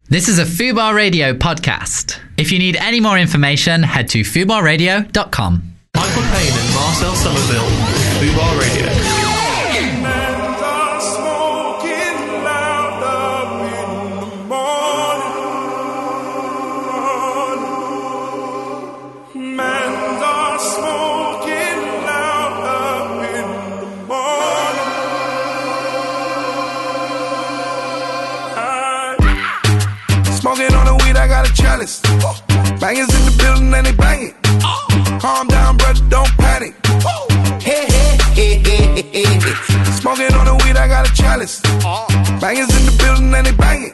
This is a Fubar Radio podcast. If you need any more information, head to fubarradio.com. Michael Payne and Marcel Somerville, Fubar Radio. Smoking on the weed, I got a chalice. Bangers in the building and they banging. Calm down, brother, don't panic. Hey, hey, hey, hey, hey, hey. Smoking on the weed, I got a chalice. Bangers in the building and they banging.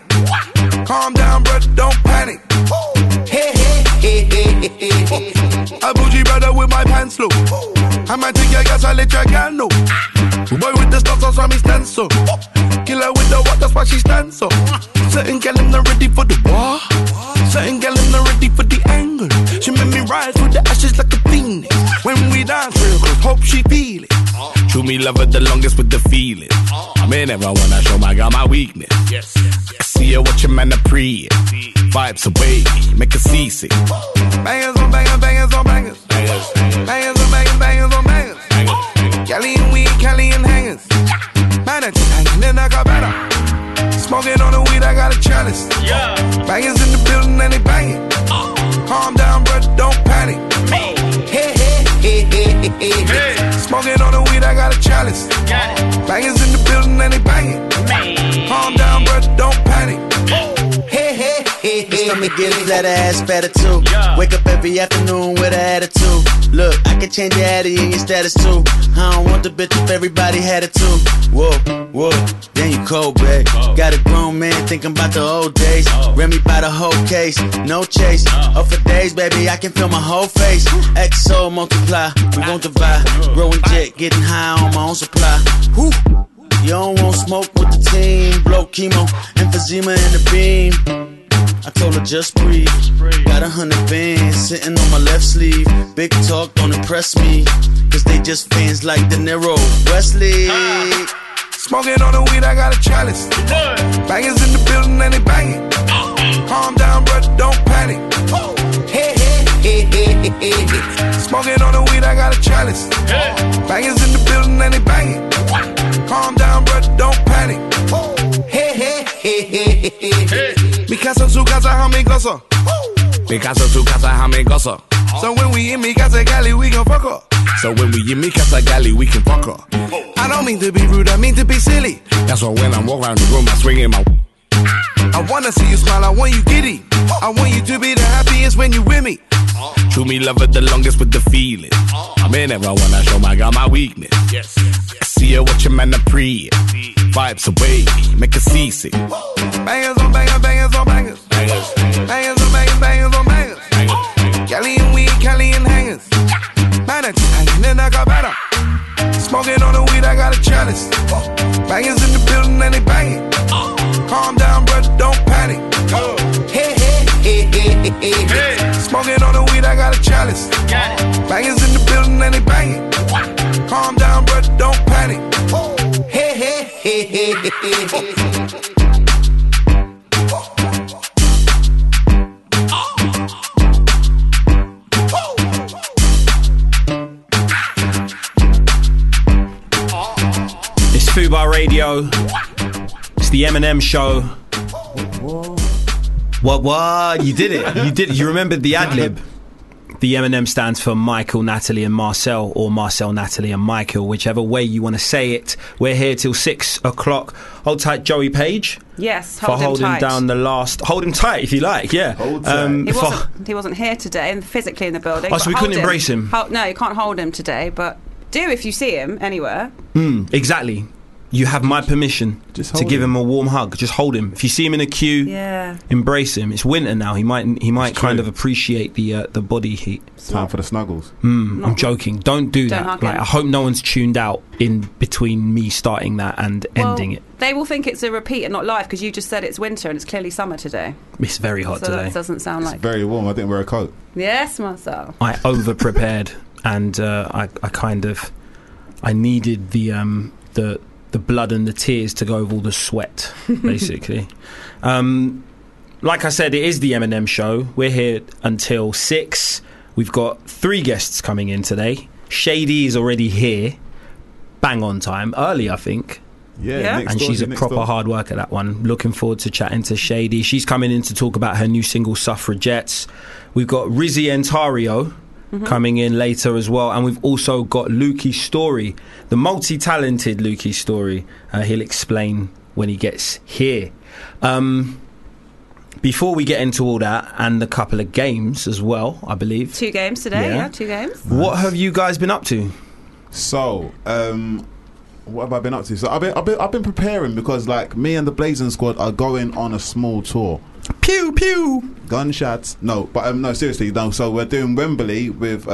Calm down, brother, don't panic. Hey, hey, hey, hey, hey, hey. A bougie brother with my pants low. I might take your gas, I let your girl know. Boy with the stuff, so me stand so. Killer with the what, that's why she stands so. Certain gal in not ready for the war. Certain gal in not ready for the angle. She made me rise with the ashes like a phoenix. When we dance real close, hope she feel it. True me love her the longest with the feeling. Man, never wanna show my girl my weakness. Yes. I see her watching man a pre. Vibes away, make her seasick. Bangers on bangers, bangers on bangers. Bangers on bangers, bangers on bangers. Cali and weed, Cali and hangers. Man, I just hanging in like a better. Smoking on the weed, I got a chalice. Yeah. Bangers in the building and they banging. Calm down, brother, don't panic. Hey, hey, hey, hey, hey, hey. Smoking on the weed, I got a chalice. Bangers in the building and they banging. Calm down, brother, don't panic. Hey, hey, hey, It's hey. time to get flat ass fatter too. Wake up every afternoon with an attitude. Look, I can change your attitude and your status too. I don't want the bitch if everybody had it too. Whoa, whoa, then you cold, babe. Got a grown man thinking about the old days. Ran me by the whole case, no chase. Up for days, baby, I can feel my whole face. XO multiply, we won't divide. Growing jet, getting high on my own supply. Whew. You don't want smoke with the team. Blow chemo, emphysema in the beam. I told her just breathe. Got 100 bands sitting on my left sleeve. Big talk, don't impress me. Cause they just fans like De Niro, Wesley. Smoking on the weed, I got a chalice. Bangers in the building and they banging. Calm down, brother, don't panic. Hey, hey, hey, hey, hey, hey. Smoking on the weed, I got a chalice. Bangers in the building and they banging. Calm down, brother, don't panic. Hey, hey, hey, hey, hey, hey. Mi casa, su casa, how me goza. Mi casa, tu casa, how me goza. So when we in mi casa, Cali, we gon' fuck her. So when we in mi casa gali, we can fuck her. I don't mean to be rude, I mean to be silly. That's why when I walk around the room, I swing in my. I wanna see you smile, I want you giddy. I want you to be the happiest when you with me. True me love her the longest with the feeling. Man, never wanna show my girl my weakness. Yes. I see her watching man a pre. Vibes away, make her seasick. Bangers on bangers, bangers on bangers. Bangers on bangers, bangers on bangers. Cali and weed, Cali and hangers. Man, I just hanging in like a better. Smoking on the weed, I got a chalice. Bangers in the building and they banging. Calm down, brother, don't panic. Hey, hey, hey, hey, hey, hey. Smoking on the weed, I got a chalice. Bangers in the building and they banging. Calm down, brother, don't panic. Hey, hey, hey, hey, hey, hey. It's Fubar Radio. It's the M&M show. What? You did it. You did it. You remembered the ad-lib. The M&M stands for Michael, Natalie and Marcel, or Marcel, Natalie and Michael, whichever way you want to say it. We're here till 6 o'clock. Hold tight, Joey Page. Yes, for hold him holding tight. down the last. Hold him tight if you like. Yeah. Hold tight. He wasn't here today, and physically in the building. Oh, so we couldn't embrace him. No, you can't hold him today, but do if you see him anywhere. Exactly. You have my permission to give him a warm hug. Just hold him. If you see him in a queue, embrace him. It's winter now. He might kind of appreciate the body heat. Time for the snuggles. I'm joking. Don't do that. Like, I hope no one's tuned out in between me starting that and ending it. They will think it's a repeat and not live because you just said it's winter and it's clearly summer today. It's very hot today. That doesn't sound like. It's very warm. I didn't wear a coat. Yes, Marcel. I over prepared and I needed the blood and the tears to go over all the sweat, basically. like I said, it is the M&M show. We're here until 6. We've got 3 guests coming in today. Shady is already here. Bang on time. Early, I think. Yeah. next And door, she's a next proper door. hard worker, that one. Looking forward to chatting to Shady. She's coming in to talk about her new single, Suffragettes. We've got Rizzy Entario coming in later as well. And we've also got Lukey Story, the multi-talented Lukey Story. He'll explain when he gets here. Before we get into all that, and a couple of games as well, I believe. 2 games today, Yeah. yeah 2 games. What have you guys been up to? So, what have I been up to? So I've been preparing because like me and the Blazing Squad are going on a small tour. Pew pew. Gunshots? No, but no, seriously, no. So we're doing Wembley with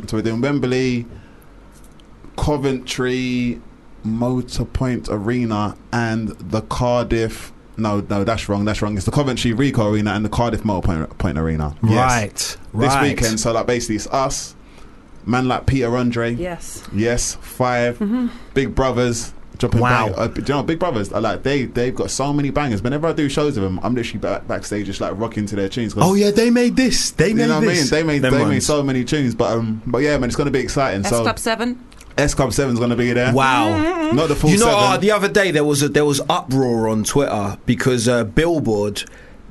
Coventry, Motorpoint Arena, and the Cardiff. No, that's wrong. It's the Coventry Rico Arena and the Cardiff Motorpoint Arena. Yes. This weekend. So like basically, it's us, man like Peter Andre. Yes. 5 Big Brothers. Dropping Wow. do you know Big Brothers? They've got so many bangers. Whenever I do shows with them, I'm literally backstage just like rocking to their tunes. Oh yeah, they made this. They You made know what I mean? this. They made so many tunes, but yeah, man, it's going to be exciting. S So Club 7. S Club 7's going to be there. Wow. Not the full You know, 7. the other day there was uproar on Twitter because Billboard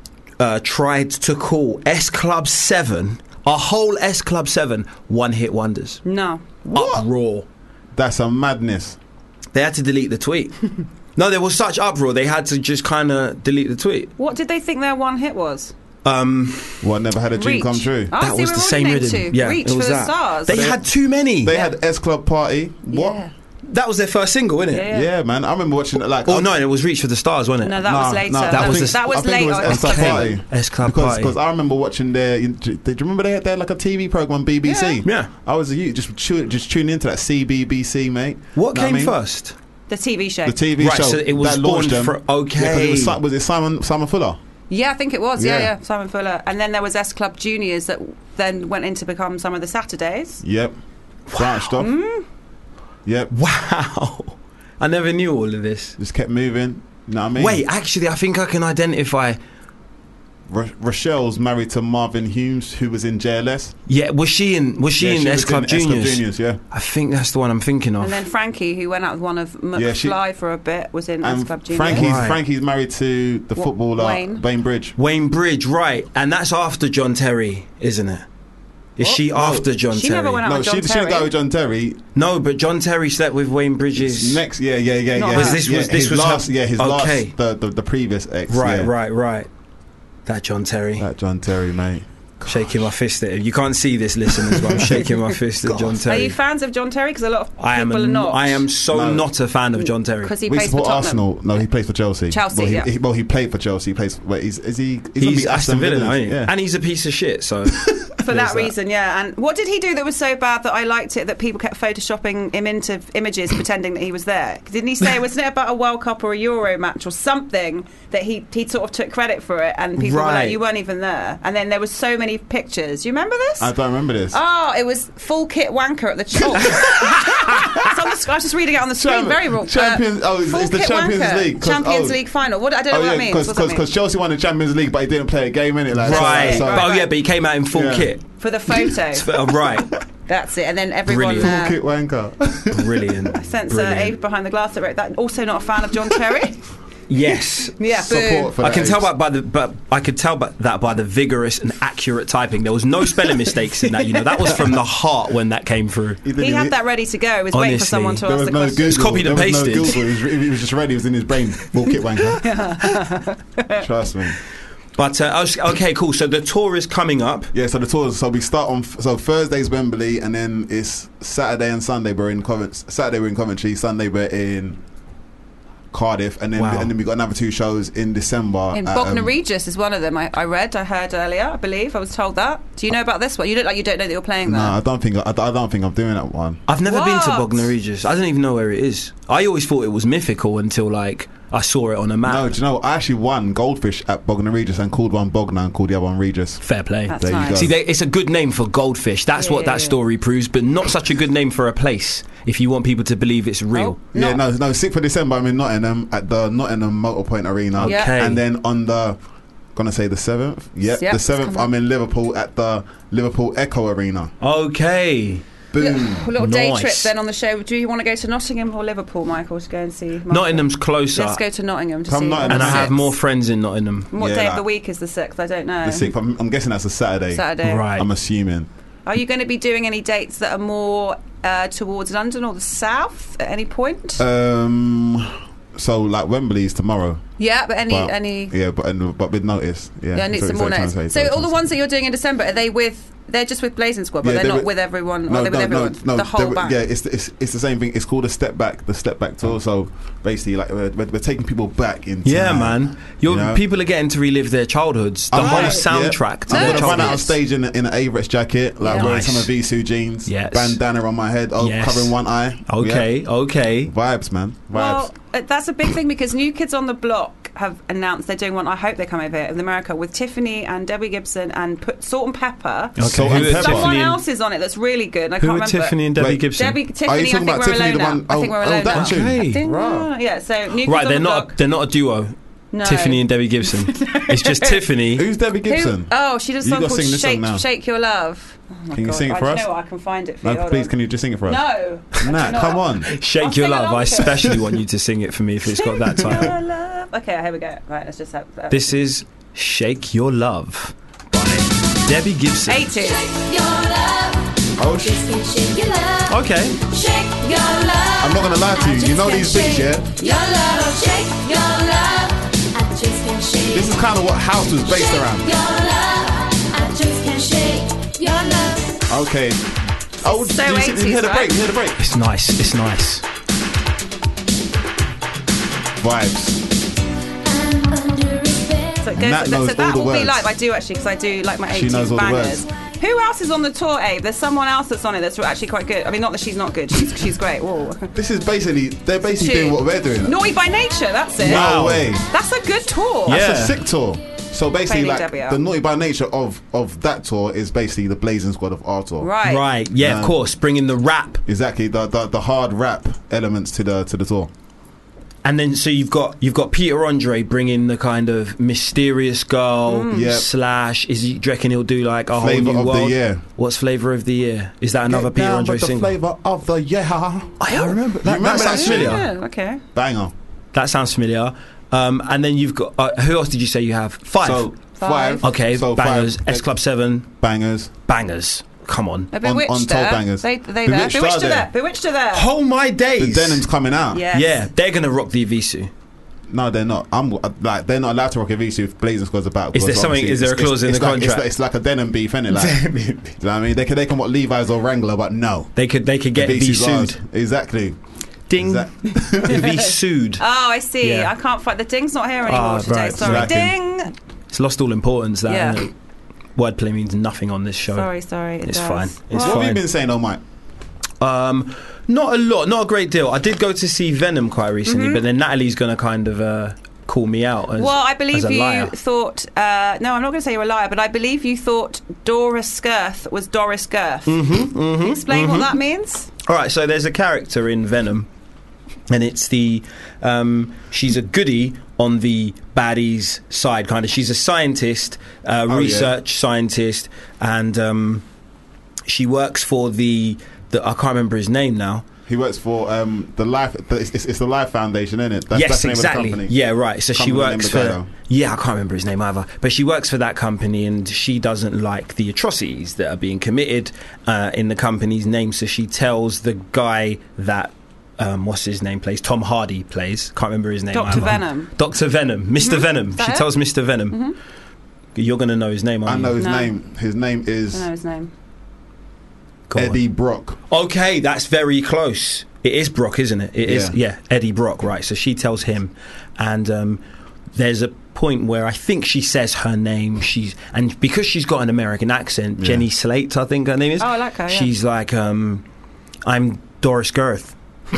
tried to call S Club 7, a whole S Club 7, one-hit wonders. No. Uproar. That's a madness. They had to delete the tweet. No, there was such uproar. They had to just kind of delete the tweet. What did they think their one hit was? What, never had a dream Reach. come true? Oh, That see, was we're the already same named rhythm. 2. Yeah, Reach it was for that. the stars. They had too many. They had S Club Party. What? Yeah. That was their first single, innit? Yeah. Yeah, man. I remember watching it like. Oh no, it was Reach for the Stars, wasn't it? No, that was later. that was the- I think late it was on S Club S Club Party. S Club Party. Because I remember watching their. Did you remember they had like a TV program on BBC? Yeah. I was a youth just tuning into that CBBC, mate. What Know came I mean? first? The TV show. The TV Right, show. so it was that launched born them. for- okay. Yeah, 'cause was it Simon Fuller? Yeah, I think it was. Yeah. Yeah, Simon Fuller. And then there was S Club Juniors that then went in to become some of the Saturdays. Yep. Branched off. Yep. Wow. I never knew all of this. Just kept moving. You know what I mean? Wait, actually, I think I can identify. Rochelle's married to Marvin Humes, who was in JLS. Yeah, was she in Yeah, she S was Club in S Juniors? Club Juniors, yeah. I think that's the one I'm thinking of. And then Frankie, who went out with one of McFly for a bit, was in S And Club Juniors. Right. Frankie's married to the footballer Wayne Bridge. Wayne Bridge, right? And that's after John Terry, isn't it? Is she after John She Terry? never went out No, with she John didn't Terry. go with John Terry. No, but John Terry slept with Wayne Bridges. Next, yeah. Not yeah. her. This was his her- last, his okay. last, the previous ex. Right, yeah. right. That John Terry. That John Terry, mate. Shaking my fist at him. You can't see this, listeners, but I'm shaking my fist at John Are Terry. you fans of John Terry? Because a lot of people I am. are not. I am so No. not a fan of John Terry. Because he We plays for support Tottenham. Arsenal. No, he plays for Chelsea. Chelsea, He played for Chelsea. He plays. Wait, is he? He's Aston Villa, now, isn't he? Yeah. And he's a piece of shit. So For There's that reason, yeah. And what did he do that was so bad that I liked it that people kept photoshopping him into images pretending that he was there? Didn't he say, wasn't it about a World Cup or a Euro match or something that he sort of took credit for it and people were Right. like, you weren't even there. And then there was so many pictures. You remember this? I don't remember this. Oh, it was full kit wanker at the chalk. I was just reading it on the screen. Very raw. Champions. Full It's the kit Champions wanker. League. Champions League final. What I don't know what that means. What's that mean? Because Chelsea won the Champions League, but he didn't play a game in it. Like, right. So, Right. Oh yeah, but he came out in full Yeah. kit. For the photo. Right. That's it. And then everyone. Brilliant. Full kit wanker. Brilliant. Since Brilliant. Abe behind the glass that wrote that. Also not a fan of John Terry. Yes. Yeah, Support for I that can tell age. I could tell that by the vigorous and accurate typing. There was no spelling mistakes in that. You know, that was from the heart when that came through. He had that ready to go. He was waiting for Honestly. someone to There ask was the no question. Google. It's copied and There was no pasted. Google. He was just ready. It was in his brain. Full kit wanker. Trust me. But okay, cool. So the tour is coming up. Yeah, so the tours. So we start on. So Thursday's Wembley, and then it's Saturday and Sunday. We're in Coventry. Saturday we're in Coventry. Sunday we're in Cardiff, and then Wow. we got another 2 shows in December. In at, Bognor Regis is one of them. I heard earlier. I believe I was told that. Do you know about this one? You look like you don't know that you're playing No, there. I don't think I'm doing that one. I've never been to What? Bognor Regis. I don't even know where it is. I always thought it was mythical until like I saw it on a map. No, do you know? I actually won Goldfish at Bognor Regis and called one Bognor and called the other one Regis. Fair play. That's There you nice. go. See, it's a good name for Goldfish. That's what that story proves, but not such a good name for a place if you want people to believe it's real. Oh, Yeah, no. 6th of December I'm in Nottingham at the Nottingham Motorpoint Arena. Yeah. Okay. And then on the Gonna say the 7th. Yep, Yep, the it's 7th. coming. I'm in Liverpool at the Liverpool Echo Arena. Okay. Boom. A little day Nice. trip then on the show. Do you want to go to Nottingham or Liverpool, Michael, to go and see Michael? Nottingham's closer. Let's go to Nottingham to Come see Nottingham. And I on the have 6th. more friends in Nottingham. What Yeah, day of like- the week is the 6th? I don't know. The 6th. I'm guessing that's a Saturday. Saturday. Right. I'm assuming. Are you going to be doing any dates that are more towards London or the south at any point? So like Wembley's tomorrow. Yeah, but But, any. Yeah, but with notice. Yeah. Yeah, I need some more notes. So all the ones that you're doing in December, are they with? They're just with Blazing Squad, but Yeah, they're not with- with everyone. No, or they're with everyone. no. The whole band. Yeah, it's the same thing. It's called the Step Back tour. So basically, like we're taking people back in. Yeah, time, man. you know? People are getting to relive their childhoods. The I'm whole right, soundtrack to I'm their gonna run out on childhoods. stage in an Averett jacket, like Yeah. wearing Nice. some of Visu jeans, Yes. bandana on my head, Yes. covering one eye. Okay, Yeah. okay. Vibes, man. Vibes. Well, that's a big thing because New Kids on the Block have announced they're doing one. I hope they come over here in America with Tiffany and Debbie Gibson and put Salt and Pepper. Salt who and are Pepper. Someone Tiffany and- else is on it that's really good. And I Who can't are remember. Tiffany and Debbie Wait, Gibson? Tiffany, Are you I talking think about we're Tiffany, alone the now. one- I think we're alone that now. tune? I think Right. yeah. So New Kids Right, on they're the not. Block. They're not a duo. No. Tiffany and Debbie Gibson. It's just Tiffany. Who's Debbie Who- Gibson? Oh, she does a You song gotta called sing this song Shake, now. Shake Your Love. Oh my Can you God. sing it for I us? know what, I can find it for you. No, Hold please, on. can you just sing it for us? No. Nah, No. come on. Shake I'll Your sing Love. along I to it. especially want you to sing it for me if it's got that Shake title. Your Love. Okay, here we go. Right, let's just have that. This is Shake Your Love by Debbie Gibson. 80. Oh, Okay. I'm not gonna lie to you. You know these beats, yeah? This is kind of what house was based around. Okay. Oh, So you 80s, hear the right? break? You hear the break? It's nice. It's nice. Vibes. So, it Nat goes, knows so that all the will be words. like, I do actually, because I do like my She 80s knows all the bangers. words. Who else is on the tour, Abe? There's someone else that's on it that's actually quite good. I mean, not that she's not good. She's great. Whoa. This is basically, they're basically Two. doing what we're doing. Naughty by Nature, that's it. No way. That's a good tour. Yeah. That's a sick tour. So basically, Failing like Debbie out. the Naughty by Nature of that tour is basically the Blazing Squad of our tour. Right. Right. Yeah, No. of course. Bringing the rap. Exactly, the hard rap elements to the tour. And then so you've got Peter Andre bringing the kind of mysterious girl Yep. slash. Do you reckon he'll do like a Flavour whole new of the world? year. What's flavour of the year? Is that another Get Peter down Andre with the single? flavour of the year. I remember that. remember That sounds that? familiar. Yeah, okay. Banger. That sounds familiar. And then you've got who else did you say you have? Five. So five. Okay, So bangers. five. S Club 7, Bangers. bangers. Come on. They're Bewitched on top there. bangers. They there. Bewitched Bewitched are are there. there. Bewitched are there. Oh my The days. denim's coming out. Yes. Yeah, they're gonna rock the Evisu. No, they're not. I'm like they're not allowed to rock a VC if Blazing Squad's about. Is there because something- obviously is there a clause in it's the like, contract? It's like a denim beef, isn't it? Like, do you know what I mean? They can want Levi's or Wrangler, but no. They could get VC's V ours. sued. Exactly. Ding. Exactly. V sued. Oh, I see. Yeah. I can't find the ding's not here anymore Ah, today. right. Sorry, Lacking. ding. It's lost all importance. That Yeah. isn't it? Wordplay means nothing on this show. Sorry. It It's does. fine. It's What have you fine. been saying, Mike? Not a lot, not a great deal. I did go to see Venom quite recently, but then Natalie's going to kind of call me out as, Well, I believe as a you liar. thought. No, I'm not going to say you're a liar, but I believe you thought Doris Girth was Doris Girth. Explain what that means. All right, so there's a character in Venom, and it's the she's a goodie on the baddies side, kind of. She's a scientist, research scientist, and she works for the I can't remember his name now. He works for the Life. It's the Life Foundation, isn't it? That's Yes, the name exactly. of the company. Yeah, right. So Can't she remember the works name of the for. guy, though. Yeah, I can't remember his name either. But she works for that company, and she doesn't like the atrocities that are being committed in the company's name. So she tells the guy that. What's his name? Plays Tom Hardy. Can't remember his name. Dr. either. Venom. Dr. Venom. Mr. Venom. Is that She it? tells Mr. Venom. You're going to know his name, I aren't know you? his No. name. His name I don't is know his name. Go on. Eddie Brock. Okay, that's very close. It is Brock, isn't it? It is. Yeah. Yeah, Eddie Brock, right. So she tells him, and there's a point where I think she says her name. And because she's got an American accent, Jenny Slate, I think her name is. Oh, I like her, yeah. She's like, I'm Doris Girth.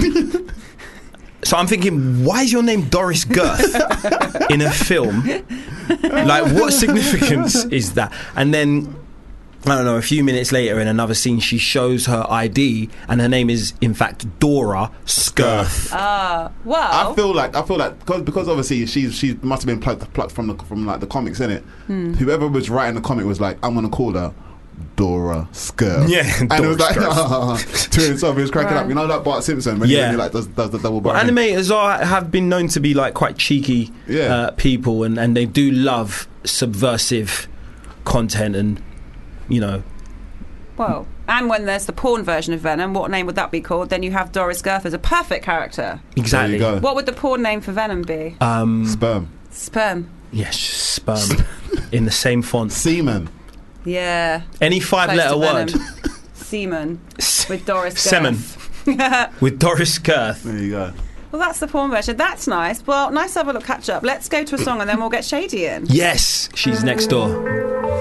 So I'm thinking, why is your name Doris Girth in a film? Like, what significance is that? And then I don't know, a few minutes later in another scene, she shows her ID, and her name is, in fact, Dora Skirth. Well, I feel like because obviously she must have been plucked from the comics, innit? Whoever was writing the comic was like, I'm gonna call her Dora Skirth. Yeah, and Dora it was like Skirth. to himself, he was cracking up. You know, like Bart Simpson when he like does the double bar. Animators have been known to be like quite cheeky people, and they do love subversive content, and you know. Well, and when there's the porn version of Venom, what name would that be called? Then you have Doris Skirth as a perfect character. Exactly. There you go. What would the porn name for Venom be? Sperm. Yes, sperm. In the same font. Semen. Yeah. Any 5-letter word. Semen. With Doris Skirth. Semen. With Doris Skirth. There you go. Well, that's the porn version. That's nice. Well, nice to have a little catch up. Let's go to a song and then we'll get Shady in. Yes, she's next door.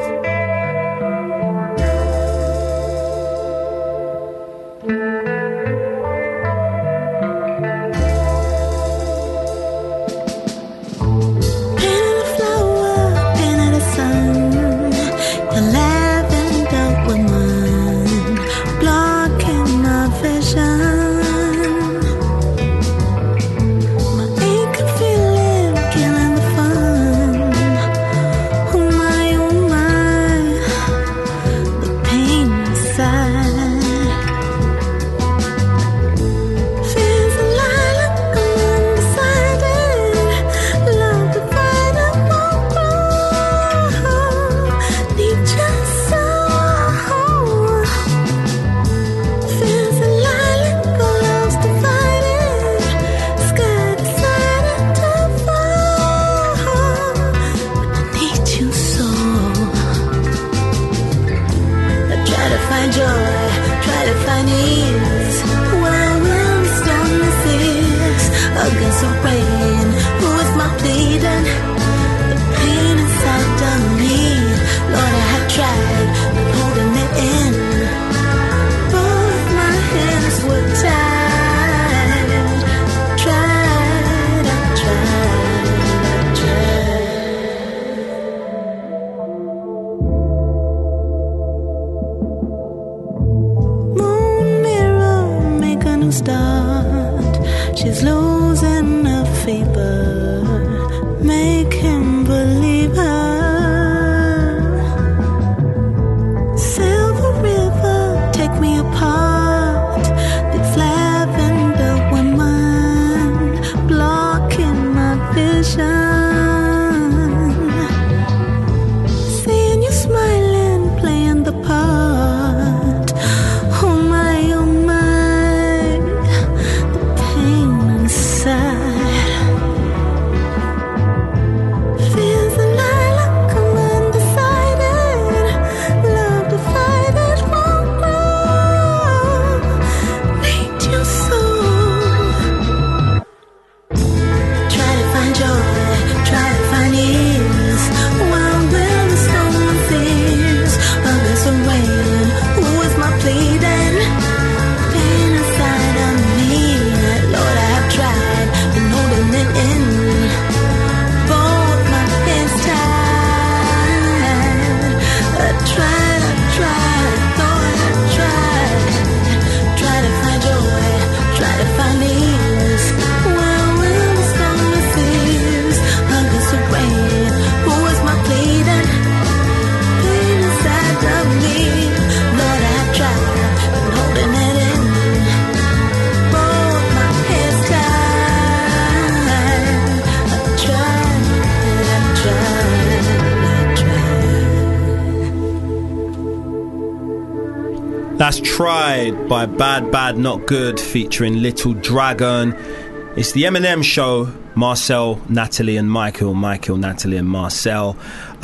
That's Tried by Bad Bad Not Good featuring Little Dragon. It's the M&M show. Marcel, Natalie and Michael. Michael, Natalie and Marcel.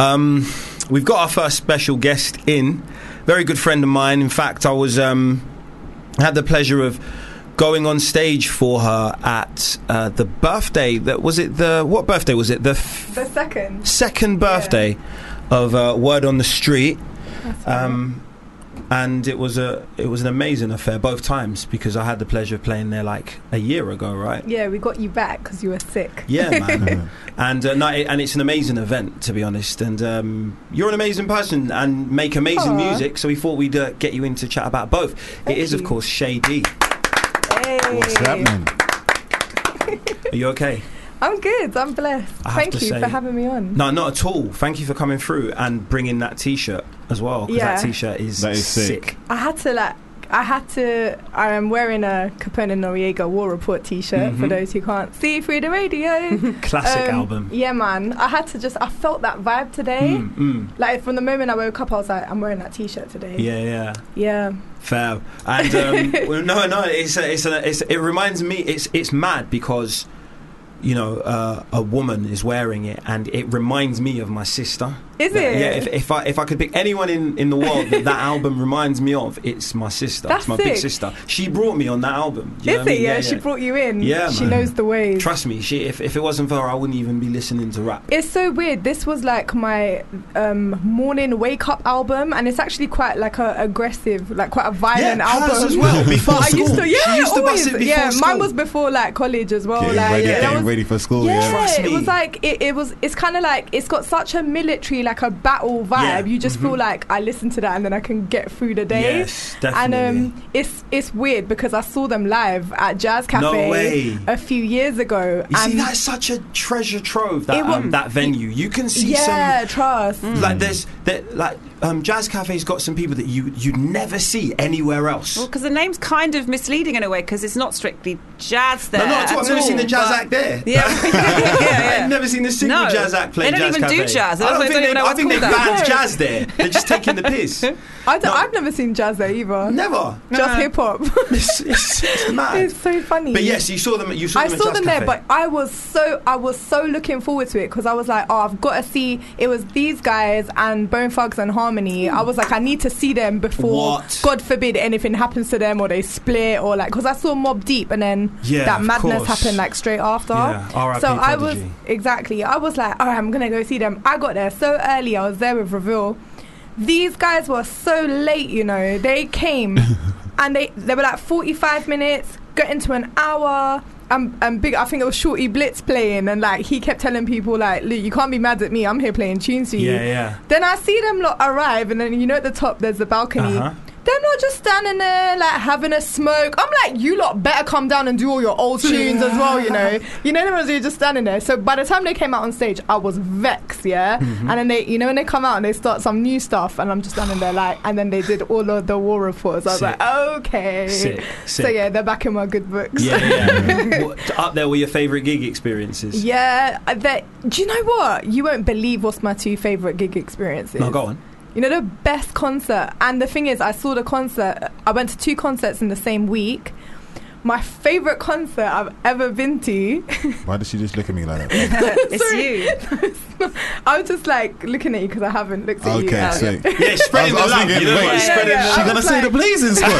We've got our first special guest in. Very good friend of mine. In fact, I was had the pleasure of going on stage for her at the birthday. What birthday was it? The second birthday of Word on the Street. And it was an amazing affair both times, because I had the pleasure of playing there like a year ago, right? Yeah, we got you back because you were sick. Yeah, man. And it's an amazing event, to be honest. And you're an amazing person and make amazing music, so we thought we'd get you in to chat about both. It is, of course, Shay D. Hey. What's happening? Are you okay? I'm good. I'm blessed. Thank you for having me on. No, not at all. Thank you for coming through and bringing that T-shirt as well, because that T-shirt is sick. I am wearing a Capone Noriega War Report T-shirt for those who can't see through the radio. Classic album. Yeah, man. I felt that vibe today. Like from the moment I woke up, I was like, I'm wearing that T-shirt today. Yeah. Fair. And it reminds me. It's mad because, you know, a woman is wearing it, and it reminds me of my sister. Is it? Yeah. If I could pick anyone in the world that album reminds me of, it's my sister. That's it's my sick. big sister. She brought me on that album. Is it? Yeah, she brought you in. Yeah, she man. knows the ways. Trust me. If it wasn't for her, I wouldn't even be listening to rap. It's so weird. This was like my morning wake up album, and it's actually quite like a aggressive, like quite a violent album. Hers as well. Before school. She used to bust it before school. Mine was before like college as well. Getting ready for school. Yeah, it was like it's kind of like it's got such a military, like a battle vibe. Yeah. You just feel like I listen to that and then I can get through the day. Yes, definitely. And it's weird because I saw them live at Jazz Cafe a few years ago. You see, that's such a treasure trove, that venue. You can see trust. Like Jazz Cafe's got some people that you'd never see anywhere else. Well, because the name's kind of misleading in a way, because it's not strictly jazz there. No, I've never seen the jazz act there. Yeah. I've never seen a single jazz act play Jazz Cafe. They don't even do jazz. I think they banned jazz there. They're just taking the piss. I've never seen jazz there either. Never. Just hip hop. It's mad. It's so funny. But yes, you saw them. I saw them there, but I was so looking forward to it because I was like, I've got to see. It was these guys and Bone Thugs and Harmony. I was like, I need to see them before, God forbid, anything happens to them or they split or like, because I saw Mobb Deep and then that madness happened like straight after. Yeah, so I was like, all right, I'm gonna go see them. I got there so early. I was there with Reveal. These guys were so late, you know. They came and they were like 45 minutes, got into an hour. Big, I think it was Shorty Blitz playing, and like he kept telling people like, "Look, you can't be mad at me. I'm here playing tunes for you." Yeah. Then I see them arrive, and then you know at the top there's the balcony. They're not just standing there like having a smoke. I'm like, you lot better come down and do all your old tunes as well, you know. You know, they're just standing there. So by the time they came out on stage, I was vexed, And then they, you know, when they come out and they start some new stuff, and I'm just standing there like, and then they did all of the War Reports. I was like, okay. Sick. So yeah, they're back in my good books. Yeah. Up there were your favourite gig experiences? Yeah. Do you know what? You won't believe what's my two favourite gig experiences. No, go on. You know, the best concert, and the thing is, I saw the concert, I went to 2 concerts in the same week. My favourite concert I've ever been to. Why did she just look at me like that? It's you. I was just like looking at you because I haven't looked at you. Okay, sick. Yeah, spreading the love. You know what? Spreading the love. She's gonna say the Blazing Squad.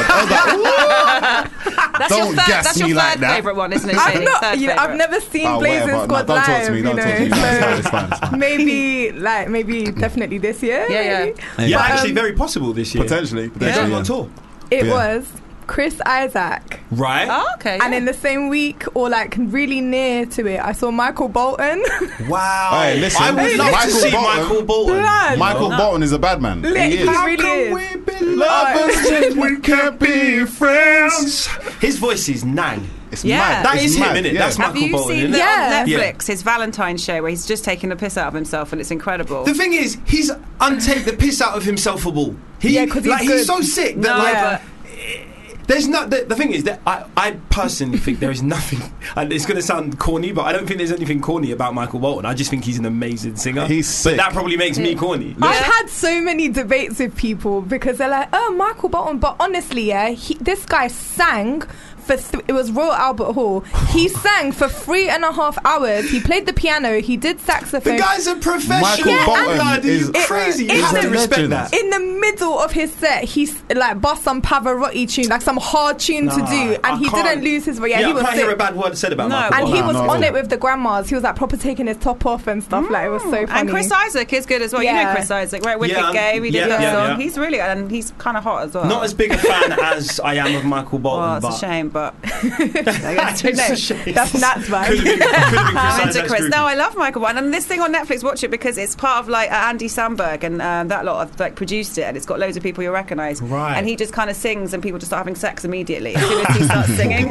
I was like, Don't gas me like that. That's your third favourite one, isn't it? I've never seen Blazing Squad live. Don't talk to me. It's fine. Maybe, definitely this year. Yeah. Actually, very possible this year. Potentially. Yeah. On tour. It was Chris Isaac. Right. Oh, okay. And in the same week, or like really near to it, I saw Michael Bolton. Wow. Hey, listen. I would love to see Michael Bolton. Blood. Michael Bolton is a bad man. He is. really is. We be lovers if we can't be friends? His voice is nang. It's mad. That is him, mad. innit? That's Michael Bolton. Have you seen Yeah. on Netflix his Valentine's show where he's just taking the piss out of himself and it's incredible? The thing is, he's untake the piss out of himself for ball. Because he's so sick that but there's not. The thing is that I personally think there is nothing, and it's going to sound corny, but I don't think there's anything corny about Michael Bolton. I just think he's an amazing singer. He's sick. But that probably makes me corny. I've had so many debates with people because they're like, oh, Michael Bolton. But honestly, this guy sang it was Royal Albert Hall. He sang for 3.5 hours. He played the piano. He did saxophone. The guy's a professional. Michael Bolton is crazy. You have to respect that. In the middle of his set, he like bust some Pavarotti tune, like some hard tune to do, and he didn't lose his voice. Yeah, he was I can't hear a bad word said about Michael and Bolton. he was on it with the grandmas. He was like proper taking his top off and stuff. Like, it was so funny. And Chris Isaac is good as well. You know Chris Isaac, right? Wicked Game. He did that song. He's really good, and he's kind of hot as well. Not as big a fan as I am of Michael Bolton. Oh, it's a shame, but that's Nat's vibe. I'm into Chris. No, I love Michael Bolton, and this thing on Netflix, watch it because it's part of like Andy Samberg, and that lot of like produced it, and it's got loads of people you recognise. Right. And he just kind of sings, and people just start having sex immediately as soon as he starts singing.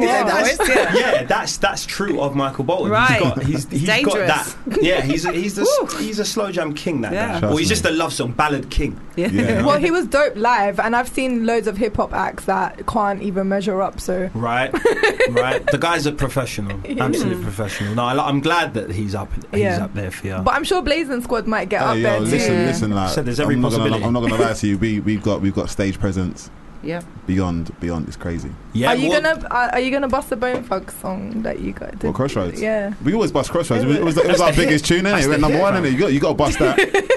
That's true of Michael Bolton. Right. He's got that. Yeah, he's a slow jam king. That guy. Or he's just a love song ballad king. Yeah. Well, he was dope live, and I've seen loads of hip hop acts that can't even measure up. So right. The guy's a professional, absolute professional. No, I'm glad that he's up there for you. But I'm sure Blazing Squad might get up there too. Listen. Like, so there's every possibility. I'm not gonna lie to you. We've got stage presence. Yeah. Beyond, it's crazy. Yeah. Are you gonna bust the Bone Thugs song that you got? Well, Crossroads. Yeah. We always bust Crossroads. It was our biggest tune, innit? It went number one, innit? You got to bust that.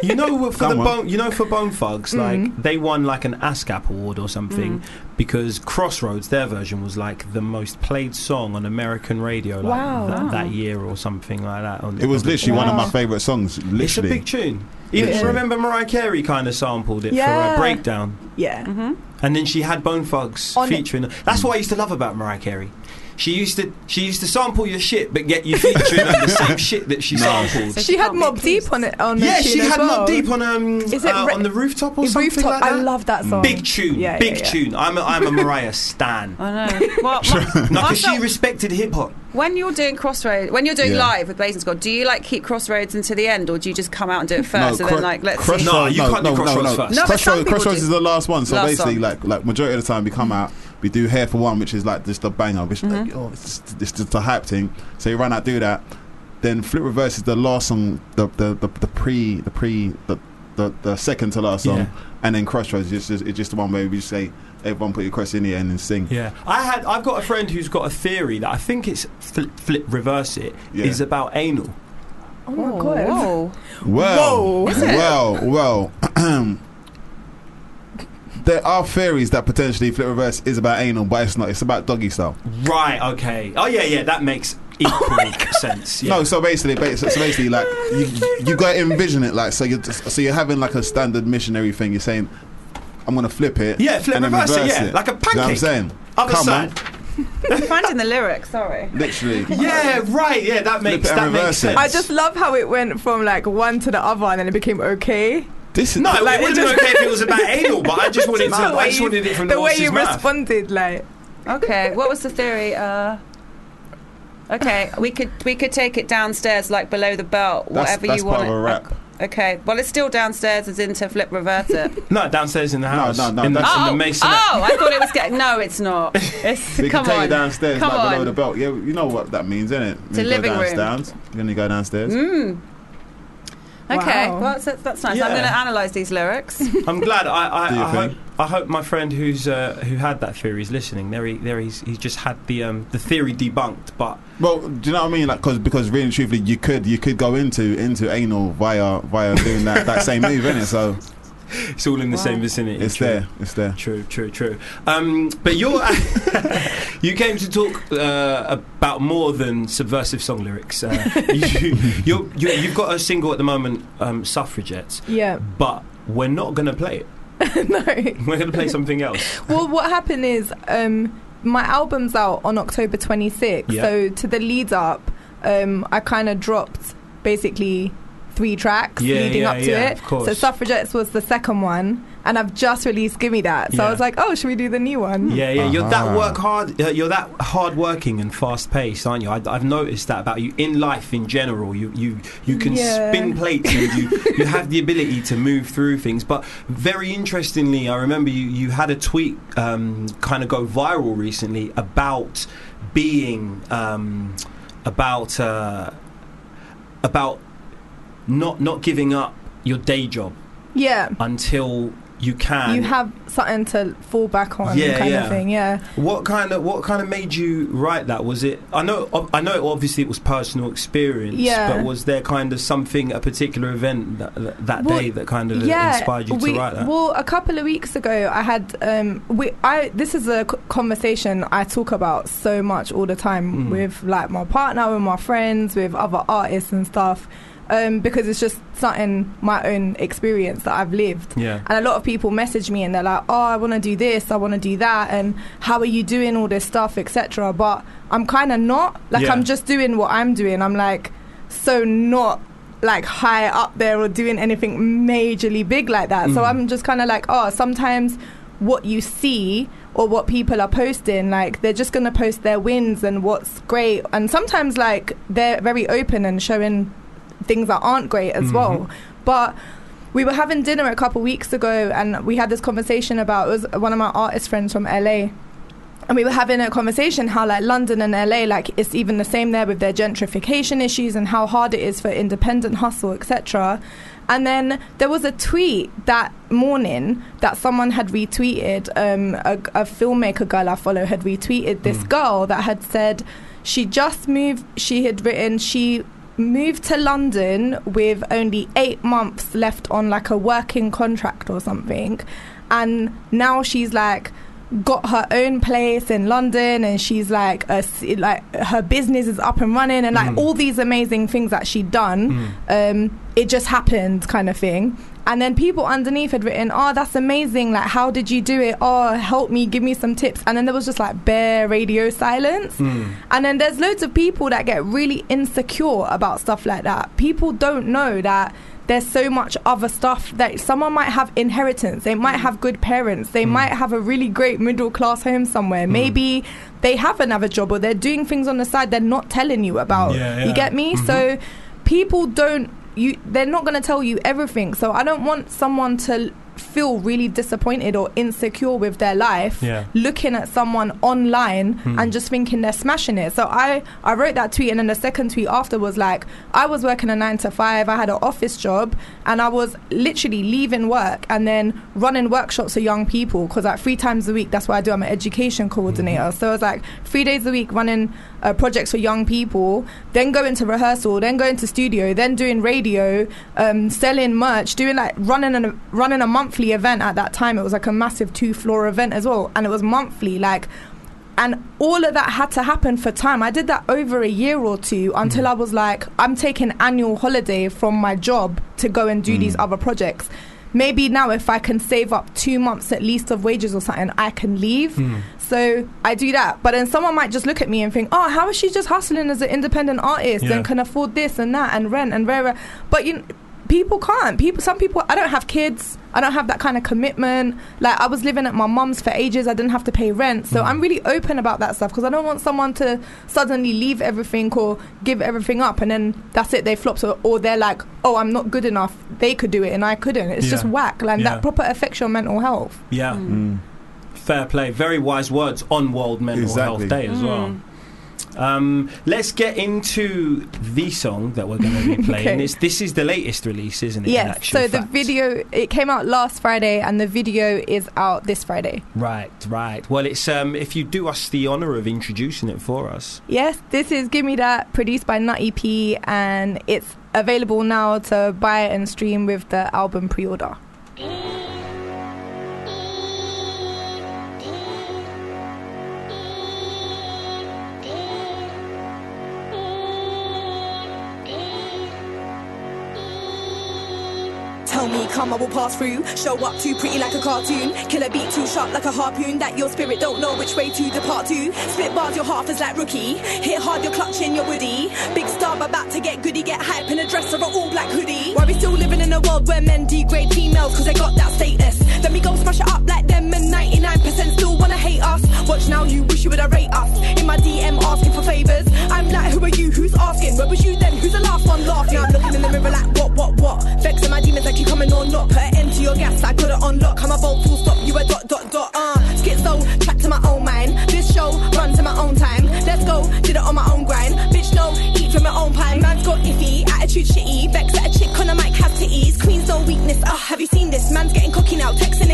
For Bone Thugs, like they won like an ASCAP award or something because Crossroads, their version was like the most played song on American radio that year or something like that. It was literally one of my favourite songs. Literally, it's a big tune. Even remember Mariah Carey kind of sampled it for a breakdown. Yeah. And then she had Bone Thugs featuring. That's what I used to love about Mariah Carey. She used to sample your shit, but get you featuring on the same shit that she sampled. She had Mobb Deep on it. She had Mobb Deep on on the rooftop or something like that. I love that song. Big tune, big tune. I'm a Mariah stan. I know. Well, because she respected hip hop. When you're doing Crossroads, when you're doing live with Blazing Squad, do you like keep Crossroads until the end, or do you just come out and do it first and then like let's see? No, you can't do Crossroads first. No, Crossroads is the last one, so basically like majority of the time we come out. We do Hair for One, which is like just a banger, which it's just a hype thing. So you run out, do that. Then Flip Reverse is the last song, the second to last song, and then Crossroads is just the one where we just say everyone put your cross in the end and sing. Yeah, I've got a friend who's got a theory that I think it's Flip Reverse is about anal. Oh my god! Whoa! Well. There are theories that potentially Flip Reverse is about anal, but it's not. It's about doggy style. Right. Okay. Oh yeah. That makes equal sense. Yeah. No. So basically, like you got to envision it like so. You're having like a standard missionary thing. You're saying, "I'm gonna flip it." Yeah. Flip and reverse it. Yeah. Like a pancake. You know what I'm saying? Other side. I'm finding the lyrics. Sorry. Literally. Yeah. Right. Yeah. That makes sense. I just love how it went from like one to the other, and then it became okay. It wouldn't be okay if it was about anal, but I just wanted it from the way you mouth. responded, like. Okay, what was the theory? Okay, we could take it downstairs, like below the belt, whatever that's you want. Part of a rap. Okay, well, it's still downstairs, as in to Flip Reverse it. No, downstairs in the house. No, in the masonette. Oh, I thought it was getting. No, it's not. It's, you come can take on. it downstairs, come like on. below the belt. Yeah, you know what that means, innit? It's a living room. Then you go downstairs. Okay, wow. well that's nice. Yeah. I'm going to analyse these lyrics. I'm glad. I hope my friend who had that theory is listening. He's just had the theory debunked. But well, do you know what I mean? Like because really truthfully, you could go into anal via doing that same move, innit? So it's all in the same vicinity. It's there. True. But you came to talk about more than subversive song lyrics. You've got a single at the moment, Suffragettes. Yeah. But we're not going to play it. No. We're going to play something else. Well, what happened is my album's out on October 26th. Yeah. So to the lead up, I kind of dropped basically 3 tracks leading up to it. Of course. So Suffragettes was the second one, and I've just released Gimme That. So I was like, oh, should we do the new one? Yeah. You're that you're that hard working and fast paced, aren't you? I've noticed that about you in life in general. You can spin plates and you have the ability to move through things. But very interestingly, I remember you had a tweet kind of go viral recently about being about not giving up your day job Yeah. until you have something to fall back on, kind of thing. Yeah. What kind of made you write that? Was it? I know. Obviously, it was personal experience. Yeah. But was there kind of something, a particular event that day that kind of inspired you to write that? Well, a couple of weeks ago, I had. This is a conversation I talk about so much all the time with like my partner, with my friends, with other artists and stuff. Because it's just something, my own experience that I've lived. Yeah. And a lot of people message me and they're like, oh, I want to do this, I want to do that, and how are you doing all this stuff, etc. But I'm kind of not. Like, I'm just doing what I'm doing. I'm like, so not like high up there or doing anything majorly big like that. So I'm just kind of like, oh, sometimes what you see or what people are posting, like, they're just going to post their wins and what's great. And sometimes, like, they're very open and showing things that aren't great as well. But we were having dinner a couple weeks ago and we had this conversation about, it was one of my artist friends from LA, and we were having a conversation how like London and LA, like it's even the same there with their gentrification issues and how hard it is for independent hustle, etc. And then there was a tweet that morning that someone had retweeted, a filmmaker girl I follow had retweeted this girl that had said she just moved, she had written she moved to London with only 8 months left on like a working contract or something, and now she's like got her own place in London and she's like her business is up and running and like all these amazing things that she'd done. It just happened kind of thing. And then people underneath had written, oh, that's amazing, like how did you do it, oh, help me, give me some tips. And then there was just like bare radio silence. And then there's loads of people that get really insecure about stuff like that. People don't know that there's so much other stuff, that someone might have inheritance, they might have good parents, they might have a really great middle class home somewhere, maybe they have another job or they're doing things on the side they're not telling you about. You get me? So people they're not going to tell you everything. So I don't want someone to feel really disappointed or insecure with their life looking at someone online and just thinking they're smashing it. So I wrote that tweet, and then the second tweet after was like, I was working a 9 to 5, I had an office job, and I was literally leaving work and then running workshops for young people, because like 3 times a week, that's what I do, I'm an education coordinator. So it was like 3 days a week running projects for young people, then going to rehearsal, then going to studio, then doing radio, selling merch, doing like running a monthly event. At that time it was like a massive 2-floor event as well, and it was monthly, like, and all of that had to happen for time. I did that over a year or two until I was like, I'm taking annual holiday from my job to go and do these other projects. Maybe now if I can save up 2 months at least of wages or something, I can leave. So I do that. But then someone might just look at me and think, oh, how is she just hustling as an independent artist and can afford this and that and rent and rare. But people can't. Some people, I don't have kids, I don't have that kind of commitment. Like, I was living at my mum's for ages, I didn't have to pay rent. So I'm really open about that stuff, because I don't want someone to suddenly leave everything or give everything up and then that's it, they flop. Or they're like, oh, I'm not good enough, they could do it and I couldn't. It's just whack. Like, that proper affects your mental health. Fair play. Very wise words on World Mental Health Day as well. Let's get into the song that we're going to be playing. This is the latest release, isn't it? Yes. So the video, it came out last Friday, and the video is out this Friday. Right. Well, it's if you do us the honour of introducing it for us. Yes, this is Give Me That, produced by Nutty P, and it's available now to buy and stream with the album pre-order. Tell me, come, I will pass through. Show up too pretty like a cartoon. Kill a beat too sharp like a harpoon, that your spirit don't know which way to depart to. Spit bars, your half is like rookie. Hit hard, you're clutching your woody. Big star, about to get goody. Get hype in a dress of an all black hoodie. Why we still living in a world where men degrade females cause they got that status? Then we go smash it up like them, and 99% still wanna hate us. Watch now, you wish you would rate us. In my DM asking for favours. I'm like, who are you? Who's asking? Where was you then? Who's the last one laughing? Now I'm looking in the mirror like, what? Vexing my demons like you coming or not. Put an end to your gas, I got it on lock. I'm a bolt, full stop, you a ... Schizo, chat to my own mind. This show, run to my own time. Let's go, did it on my own grind. Bitch, no, eat from my own pie. Man's got iffy, attitude shitty. Vex at a chick on a mic, have titties. Queens, no weakness, have you seen this? Man's getting cocky now, texting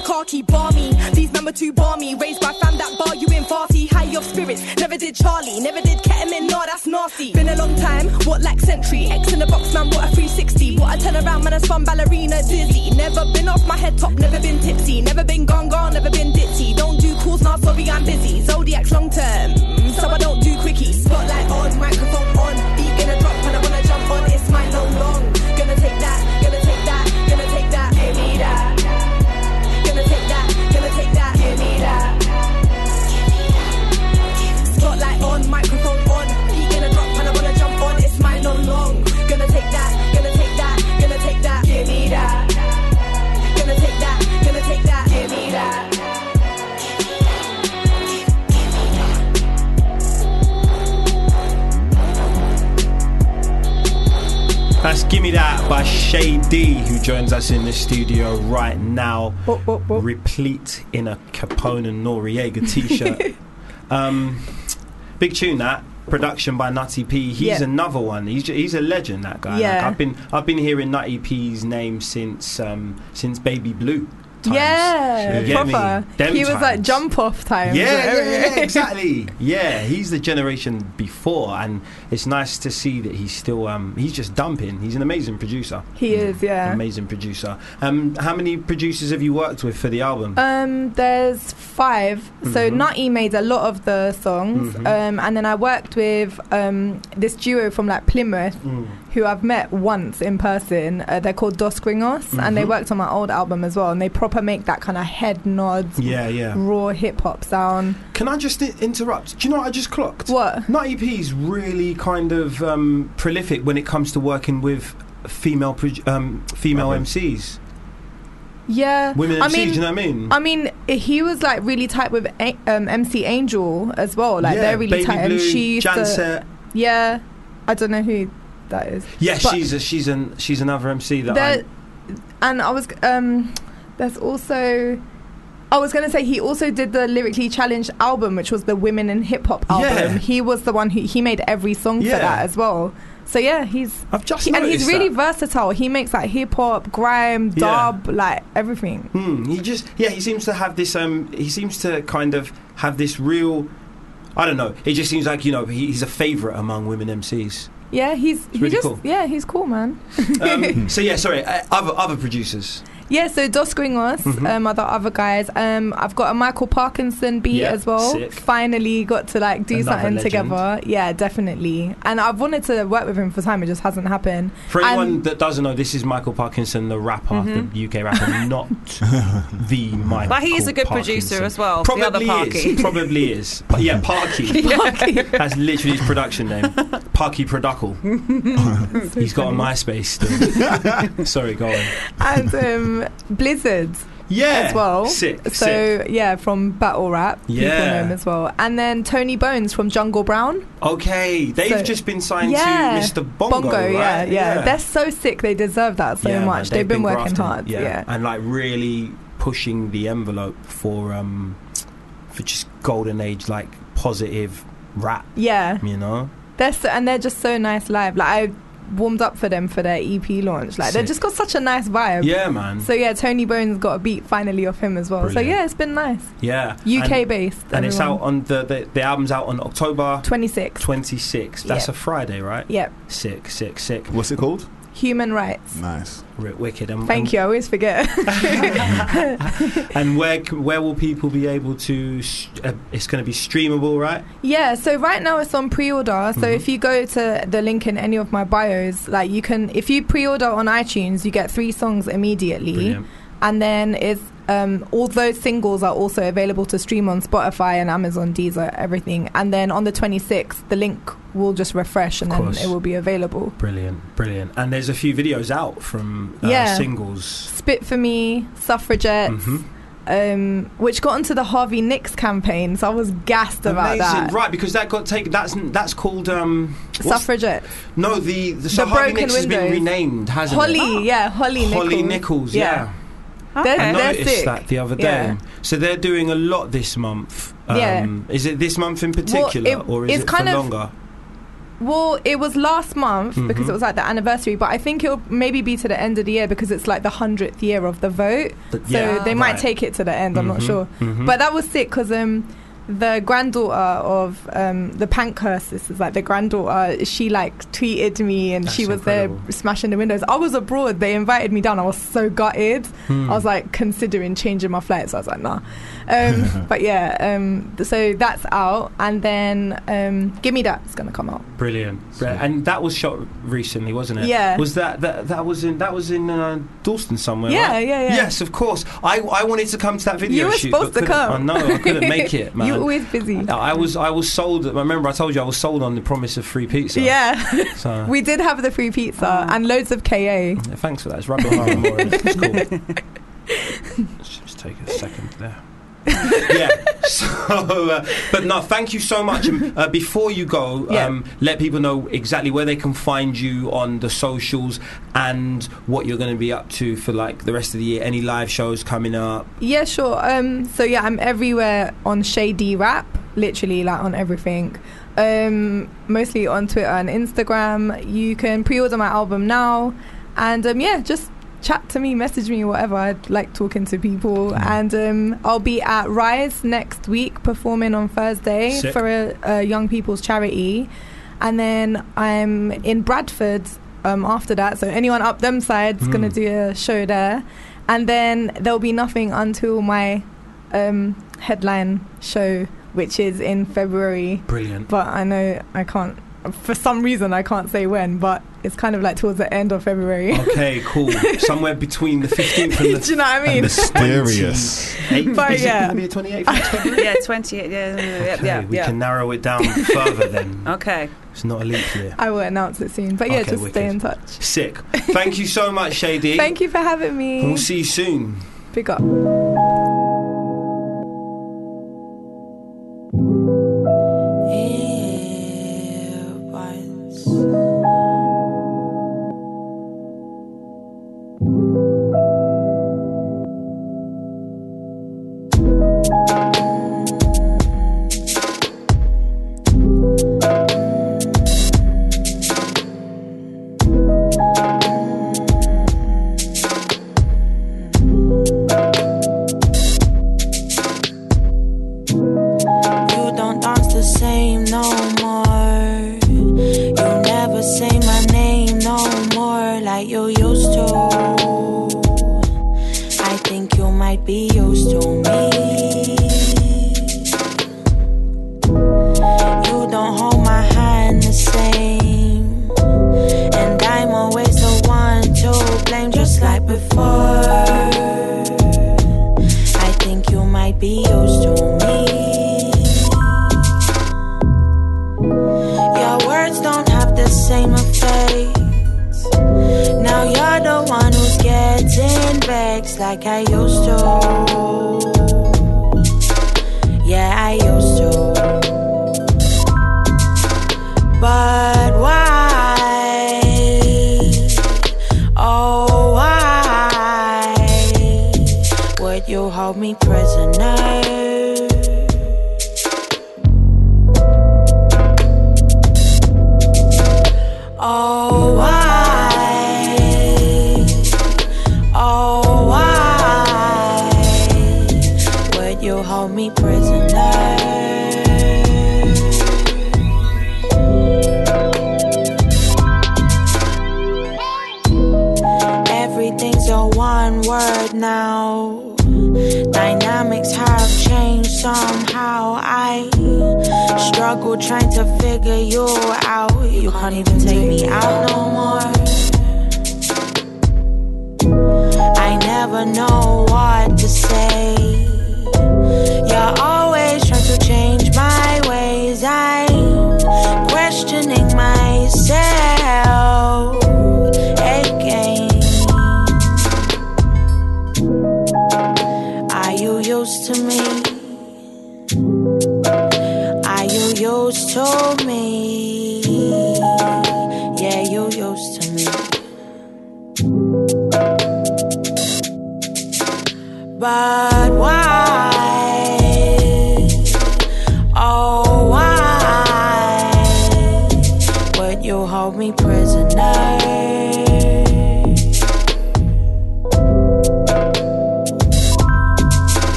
the car key, bar me. These number 2 bar me. Raised by fam that bar you in farty. High of spirits, never did Charlie. Never did ketamine, no, that's nasty. Been a long time, what like century? X in the box, man, what a 360. What a turn around, man, a spun ballerina dizzy. Never been off my head top, never been tipsy. Never been gone, never been ditzy. Don't do calls, nah, sorry, I'm busy. Zodiac's long term, so I don't do quickie. Spotlight on, microphone on. Beat gonna drop and I wanna jump on. It's mine, no long. Gonna take that, gonna take that, gonna take that. Give me that. Gonna take that, gonna take that. Give me that. Spotlight on, microphone on. Beat gonna drop and I wanna jump on. It's mine, no long. Gonna take that, gonna take that, gonna take that. Give me that. Gonna take that, gonna take that. Give me that. That's Gimme That by Shay D, who joins us in the studio right now, replete in a Capone and Noriega t-shirt. Big tune, that. Production by Nutty P. He's another one. He's a legend, that guy. Yeah. Like, I've been hearing Nutty P's name since Baby Blue times. Yeah, You get me? proper. Them He was like times. jump off time. Yeah, exactly. Yeah, he's the generation before, and it's nice to see that he's still he's just dumping. He's an amazing producer. He is, yeah. Amazing producer. How many producers have you worked with for the album? There's 5. So Mhm. Nutty made a lot of the songs, Mhm. and then I worked with this duo from like Plymouth, who I've met once in person. They're called Dos Gringos, and they Mhm. worked on my old album as well. And they proper make that kind of head nods, Yeah. raw hip hop sound. Can I just interrupt? Do you know what I just clocked? What? Nutty P's really kind of prolific when it comes to working with female MCs. Yeah, Women I MCs, mean, do you know what I mean? I mean, he was like really tight with MC Angel as well. Like Yeah, they're really Baby tight, Blue, and she used to, Janset. yeah, I don't know who that is. Yeah, But she's another MC that there, and I was there's also. I was going to say he also did the Lyrically Challenged album, which was the Women in Hip Hop album. Yeah. He was the one who made every song Yeah. for that as well. So yeah, I've just and he's noticed really that. versatile. He makes like hip hop, grime, Yeah. dub, like everything. He seems to have this he seems to kind of have this real, I don't know, it just seems like, you know, he's a favourite among women MCs. Yeah, he's really just cool. yeah, he's cool, man. So yeah, sorry, other producers. Yeah, so Dos Gringos, are the other guys. I've got a Michael Parkinson beat Yeah, as well. sick. Finally got to like do Another something legend. together. Yeah, definitely. And I've wanted to work with him for time. It just hasn't happened. For anyone And- that doesn't know, this is Michael Parkinson, the rapper, the UK rapper, not the Michael. But he is a good Parkinson. producer as well. Probably the other Parky. is. Probably is. But yeah, Parky. That's literally his production name. Parky Produckle. He's got a MySpace still. Sorry, go on. And Blizzard Yeah, as well. sick, So sick. yeah, from Battle Rap, people Yeah. know him as well. And then Tony Bones from Jungle Brown. Okay, they've So- just been signed Yeah. to Mr. Bongo, yeah, right? yeah. They're so sick. They deserve that so Yeah, man, much. They've been working grafting, hard. Yeah. and like really pushing the envelope for just golden age, like positive rap. Yeah. You know. They're just so nice live. Like I warmed up for them for their EP launch. Like they've Sick. just got such a nice vibe. Yeah, man. So yeah, Tony Bones got a beat finally off him as well. Brilliant. So yeah, it's been nice. Yeah, UK based. and it's everyone. out on the album's out on October 26th. 26th. That's Yeah. a Friday, right? Yep. Sick. What's it called? Human Rights. Nice. Wicked. Thank you. I always forget. And where will people be able to? It's going to be streamable, right? Yeah, so right now it's on pre-order. So if you go to the link in any of my bios, like you can, if you pre-order on iTunes, you get 3 songs immediately. Brilliant. And then it's all those singles are also available to stream on Spotify and Amazon, Deezer, everything. And then on the 26th, the link will just refresh and then course. it will be available. Brilliant. And there's a few videos out from singles. Spit for Me, Suffragettes. Which got onto the Harvey Nicks campaign, so I was gassed about that. Right, because that got taken. That's called Suffragette. No, so The Harvey Broken Nicks has been Windows. renamed, hasn't Holly, it? yeah, Holly Nichols. Holly Nichols, yeah. They're, I they're noticed sick. that the other day. Yeah. So they're doing a lot this month. Yeah. Is it this month in particular, Well, or is it's it kind for of- longer? Well, it was last month because it was like the anniversary, but I think it'll maybe be to the end of the year because it's like the 100th year of the vote. So they might take it to the end, I'm not sure. But that was sick because the granddaughter of the Pankhurst, this is like the granddaughter, she like tweeted me and she was incredible. There smashing the windows. I was abroad, they invited me down, I was so gutted. I was like considering changing my flight, so I was like nah. But yeah, so that's out, and then Give Me That's gonna come out. Brilliant. And that was shot recently, wasn't it? Yeah. Was that was in Dalston somewhere? Yeah, right? yeah. Yes, of course. I wanted to come to that video. You were shoot, supposed to come. I know, I couldn't make it, man. You were always busy. I was sold. Remember, I told you I was sold on the promise of free pizza. Yeah. So. We did have the free pizza and loads of KA. Yeah, thanks for that. It's right behind me. It's cool. Let's just take a second there. Yeah. So, but no, thank you so much. Before you go, let people know exactly where they can find you on the socials and what you're going to be up to for like the rest of the year. Any live shows coming up? Yeah, sure. So yeah, I'm everywhere on Shady Rap, literally like on everything. Mostly on Twitter and Instagram. You can pre-order my album now, and just chat to me, message me, whatever. I like talking to people. And I'll be at Rise next week performing on Thursday. Sick. For a young people's charity, and then I'm in Bradford after that, so anyone up them sides gonna do a show there, and then there'll be nothing until my headline show, which is in February. Brilliant. But I know I can't, for some reason I can't say when, but it's kind of like towards the end of February. Okay, cool. Somewhere between the 15th and the... Do you know what I mean? Mysterious. 8th? But is it going to be the 28th of February? Yeah, 28. Yeah, we can narrow it down further then. Okay. It's not a leap year. I will announce it soon. But yeah, just stay in touch. Sick. Thank you so much, Shady. Thank you for having me. And we'll see you soon. Pick up. Like I used to. Yeah, I used to. But why? Oh, why would you hold me prisoner? Oh, why? Hold me prisoner. Everything's a one word now. Dynamics have changed somehow. I struggle trying to figure you out. You can't even take me out no more. I never know what to say. You're always trying to change my ways. I'm questioning myself again. Are you used to me? Are you used to me? Yeah, you used to me. But why? Oh, why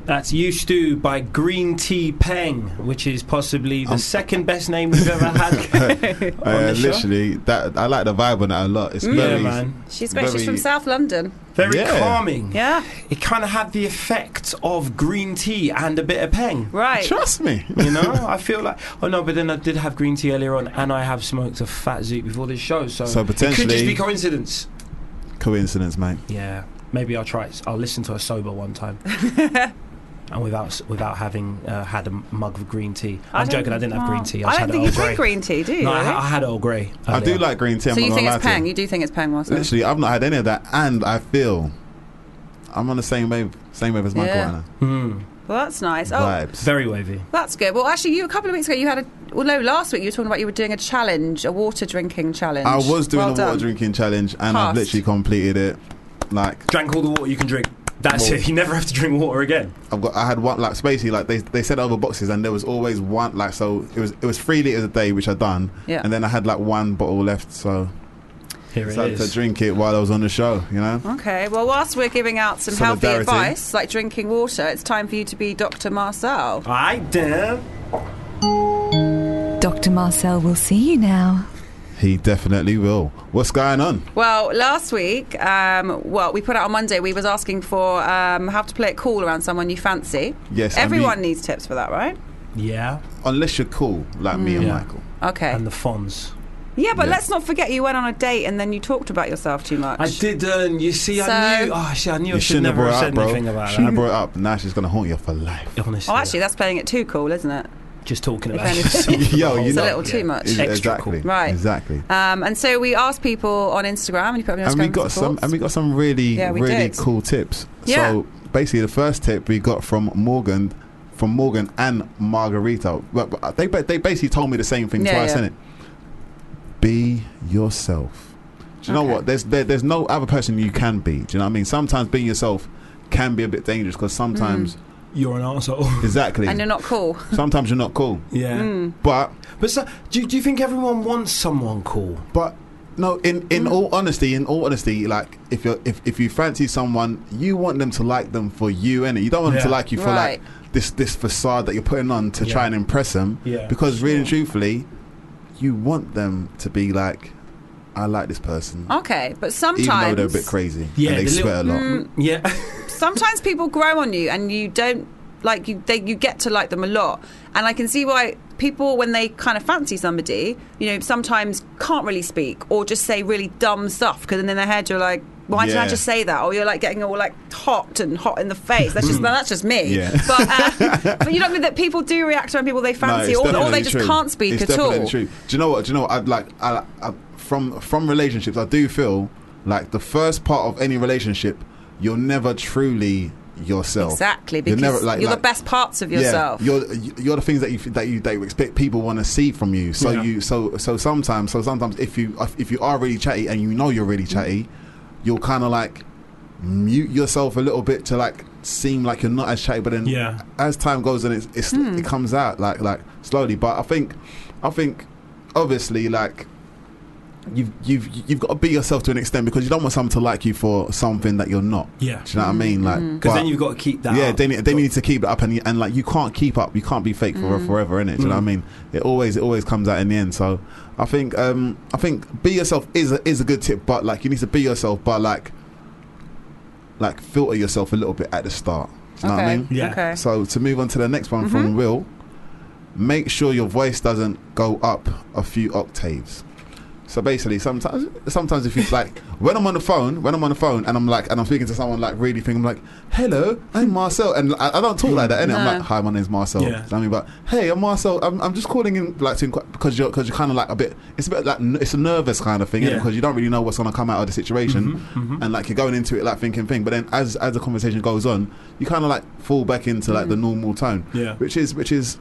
That's Used To by Green Tea Peng, which is possibly the second best name we've ever had on the show. Literally, that I like the vibe on that a lot. It's very, man. She's great. She's from South London. Very calming. Yeah. It kind of had the effect of green tea and a bit of Peng. Right. Trust me. You know, I feel like... Oh, no, but then I did have green tea earlier on, and I have smoked a fat zoot before this show, so potentially... It could just be coincidence. Coincidence, mate. Yeah. Maybe I'll try it. I'll listen to a sober one time. And without having had a mug of green tea. I'm joking, I didn't have green tea. I don't think you drink green tea, do you? No, really? I had Earl Grey. I do like green tea. So you think it's Peng? You do think it's Peng, Marcel? Literally, I've not had any of that, and I feel I'm on the same wave as Michael right now. Well, that's nice. Vibes. Very wavy. That's good. Well, actually, a couple of weeks ago, you had last week you were talking about you were doing a challenge, a water drinking challenge. I was doing a water drinking challenge, and I've literally completed it. Like, drank all the water you can drink. That's it. You never have to drink water again. I had one, like, basically, like they sent over boxes, and there was always one, like, so it was 3 liters a day, which I'd done, and then I had like one bottle left, so here it is. To drink it while I was on the show, you know. Okay. Well, whilst we're giving out some healthy advice, like drinking water, it's time for you to be Dr. Marcel. I did. Dr. Marcel will see you now. He definitely will. What's going on? Well, last week, we put out on Monday, we was asking for how to play it cool around someone you fancy. Yes. Everyone needs tips for that, right? Yeah. Unless you're cool, like me and Michael. Okay. And the Fonz. Yeah, but let's not forget you went on a date and then you talked about yourself too much. I didn't. You see, I knew I should never have said anything about that. Shouldn't have brought it up. Now she's going to haunt you for life. Honestly. Oh, actually, that's playing it too cool, isn't it? Just talking about it. Yo, it's a little too much. Exactly. Right. Exactly. And so we asked people on Instagram, and you put up on Instagram. And we got some really cool tips. Yeah. So basically, the first tip we got from Morgan and Margarita. But they basically told me the same thing twice, innit? Be yourself. Do you know what? There's no other person you can be. Do you know what I mean? Sometimes being yourself can be a bit dangerous because sometimes you're an arsehole. Exactly. And you're not cool. Sometimes you're not cool. Yeah. But so, do you think everyone wants someone cool? But no, in all honesty, like if you fancy someone, you want them to like them for you, innit? You don't want them to like you for like this facade that you're putting on to try and impress them. Yeah. Because really and truthfully, you want them to be like, I like this person. Okay, but sometimes even though they're a bit crazy and they sweat a lot. Sometimes people grow on you and you don't like you get to like them a lot, and I can see why people, when they kind of fancy somebody, you know, sometimes can't really speak or just say really dumb stuff, because then in their head you're like, why did I just say that? Or you're like getting all like hot in the face. That's just me. Yeah. But you know what I mean, that people do react around people they fancy, or they just can't speak at all. True. Do you know what? I from relationships, I do feel like the first part of any relationship, you're never truly yourself. Exactly, because you're the best parts of yourself. You're the things that you expect people want to see from you. So so sometimes if you are really chatty and you know you're really chatty, you'll kind of like mute yourself a little bit to like seem like you're not as chatty. But then as time goes on, it comes out like slowly. But I think obviously like you've got to be yourself to an extent, because you don't want someone to like you for something that you're not. Yeah. Do you know what I mean? Like, because then you've got to keep that. Yeah, up. they need to keep it up, and like you can't keep up. You can't be fake forever, innit? Do you know what I mean? It always comes out in the end. So I think be yourself is a good tip, but like you need to be yourself, but like filter yourself a little bit at the start. Do you know what I mean? Yeah. Okay. So to move on to the next one from Will, make sure your voice doesn't go up a few octaves. So basically, sometimes if you like, when I'm on the phone and I'm speaking to someone like really thinking, I'm like, hello, I'm Marcel, and I don't talk like that, innit? I'm like, hi, my name's Marcel. Yeah. I mean, but hey, I'm Marcel. I'm just calling in like because you're kind of like it's a bit like it's a nervous kind of thing, innit? Because you don't really know what's gonna come out of the situation, and like you're going into it like thinking. But then as the conversation goes on, you kind of like fall back into like the normal tone, which is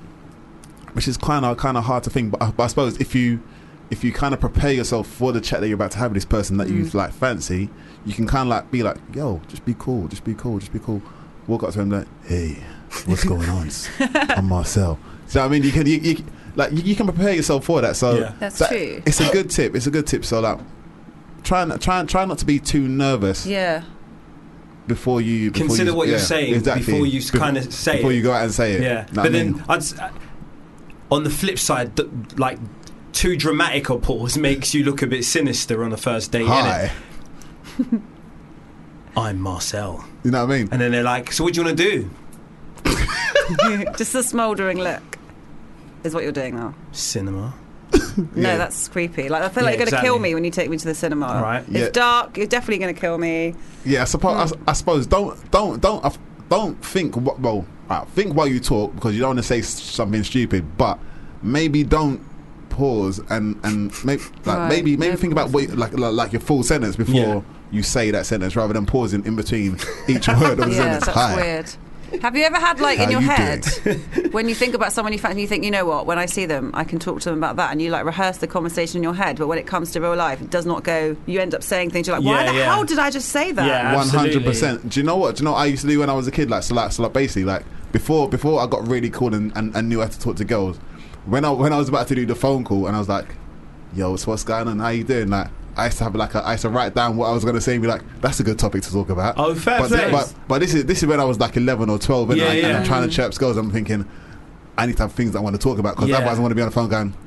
kind of hard to think. But I suppose if you kind of prepare yourself for the chat that you're about to have with this person that you like fancy, you can kind of like be like, yo, just be cool. Walk up to him like, hey, what's going on? I'm Marcel. So I mean, you can prepare yourself for that. So that's true. It's a good tip. So like, try not to be too nervous. Yeah. before you consider what you're saying exactly. before you kind of say before it. you go out and say it. Yeah, Know but what I then mean? on the flip side, like too dramatic a pause makes you look a bit sinister on a first date. Hi. Innit? I'm Marcel. You know what I mean? And then they're like, so what do you want to do? Just a smouldering look is what you're doing now. Cinema. No, that's creepy. Like I feel like you're going to kill me when you take me to the cinema. Right. It's dark. You're definitely going to kill me. Yeah, I suppose don't think think while you talk, because you don't want to say something stupid, but maybe don't pause and maybe think about what like your full sentence before you say that sentence, rather than pausing in between each word of the sentence. That's weird. Have you ever had, like, in your head, when you think about someone you fancy, and you think, you know what, when I see them, I can talk to them about that, and you, like, rehearse the conversation in your head, but when it comes to real life, it does not go, you end up saying things, you're like, why the hell did I just say that? Yeah, 100%. Do you know what I used to do when I was a kid? So basically, like, before I got really cool and knew how to talk to girls, when I was about to do the phone call, and I was like, yo, so what's going on? How you doing? Like, I used to write down what I was going to say and be like, that's a good topic to talk about. Oh, fair play. But this is when I was like 11 or 12 and I'm trying to chirp girls. I'm thinking, I need to have things I want to talk about, because otherwise I want to be on the phone going,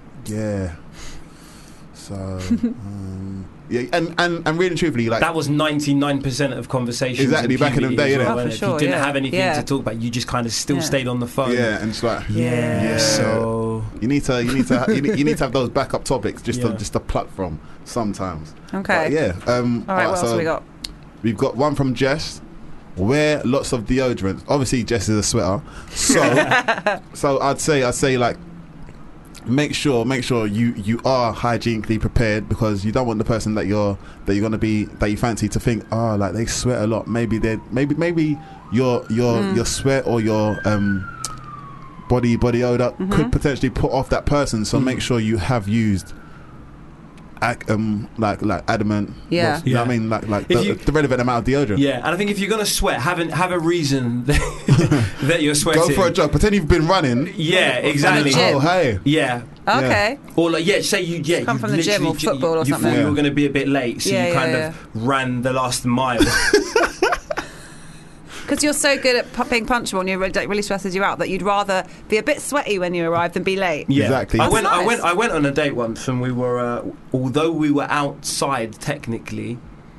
and really truthfully, like, that was 99% of conversations. Exactly, back in the day, well, for if sure, you didn't have anything to talk about, you just kind of still stayed on the phone. Yeah, and it's like, so you need to have those backup topics just to pluck from sometimes. Okay. But all right, what else have we got? We've got one from Jess. Wear lots of deodorant. Obviously, Jess is a sweater, so I'd say like, make sure you are hygienically prepared, because you don't want the person that you fancy to think, oh, like, they sweat a lot. Maybe your sweat or your body odor could potentially put off that person. So make sure you have used like adamant. Yeah. You know what I mean? Like the relevant amount of deodorant. Yeah, and I think if you're gonna sweat, have a reason that you're sweating. Go for a jog. Pretend you've been running. Yeah, exactly. Oh, hey. Yeah. Okay. Or like, say you come from the gym or football or you something. thought you were going to be a bit late, so you kind of ran the last mile. Because you're so good at being punctual, and you really stresses you out that you'd rather be a bit sweaty when you arrive than be late. Yeah, exactly. I went on a date once, and we were although we were outside technically,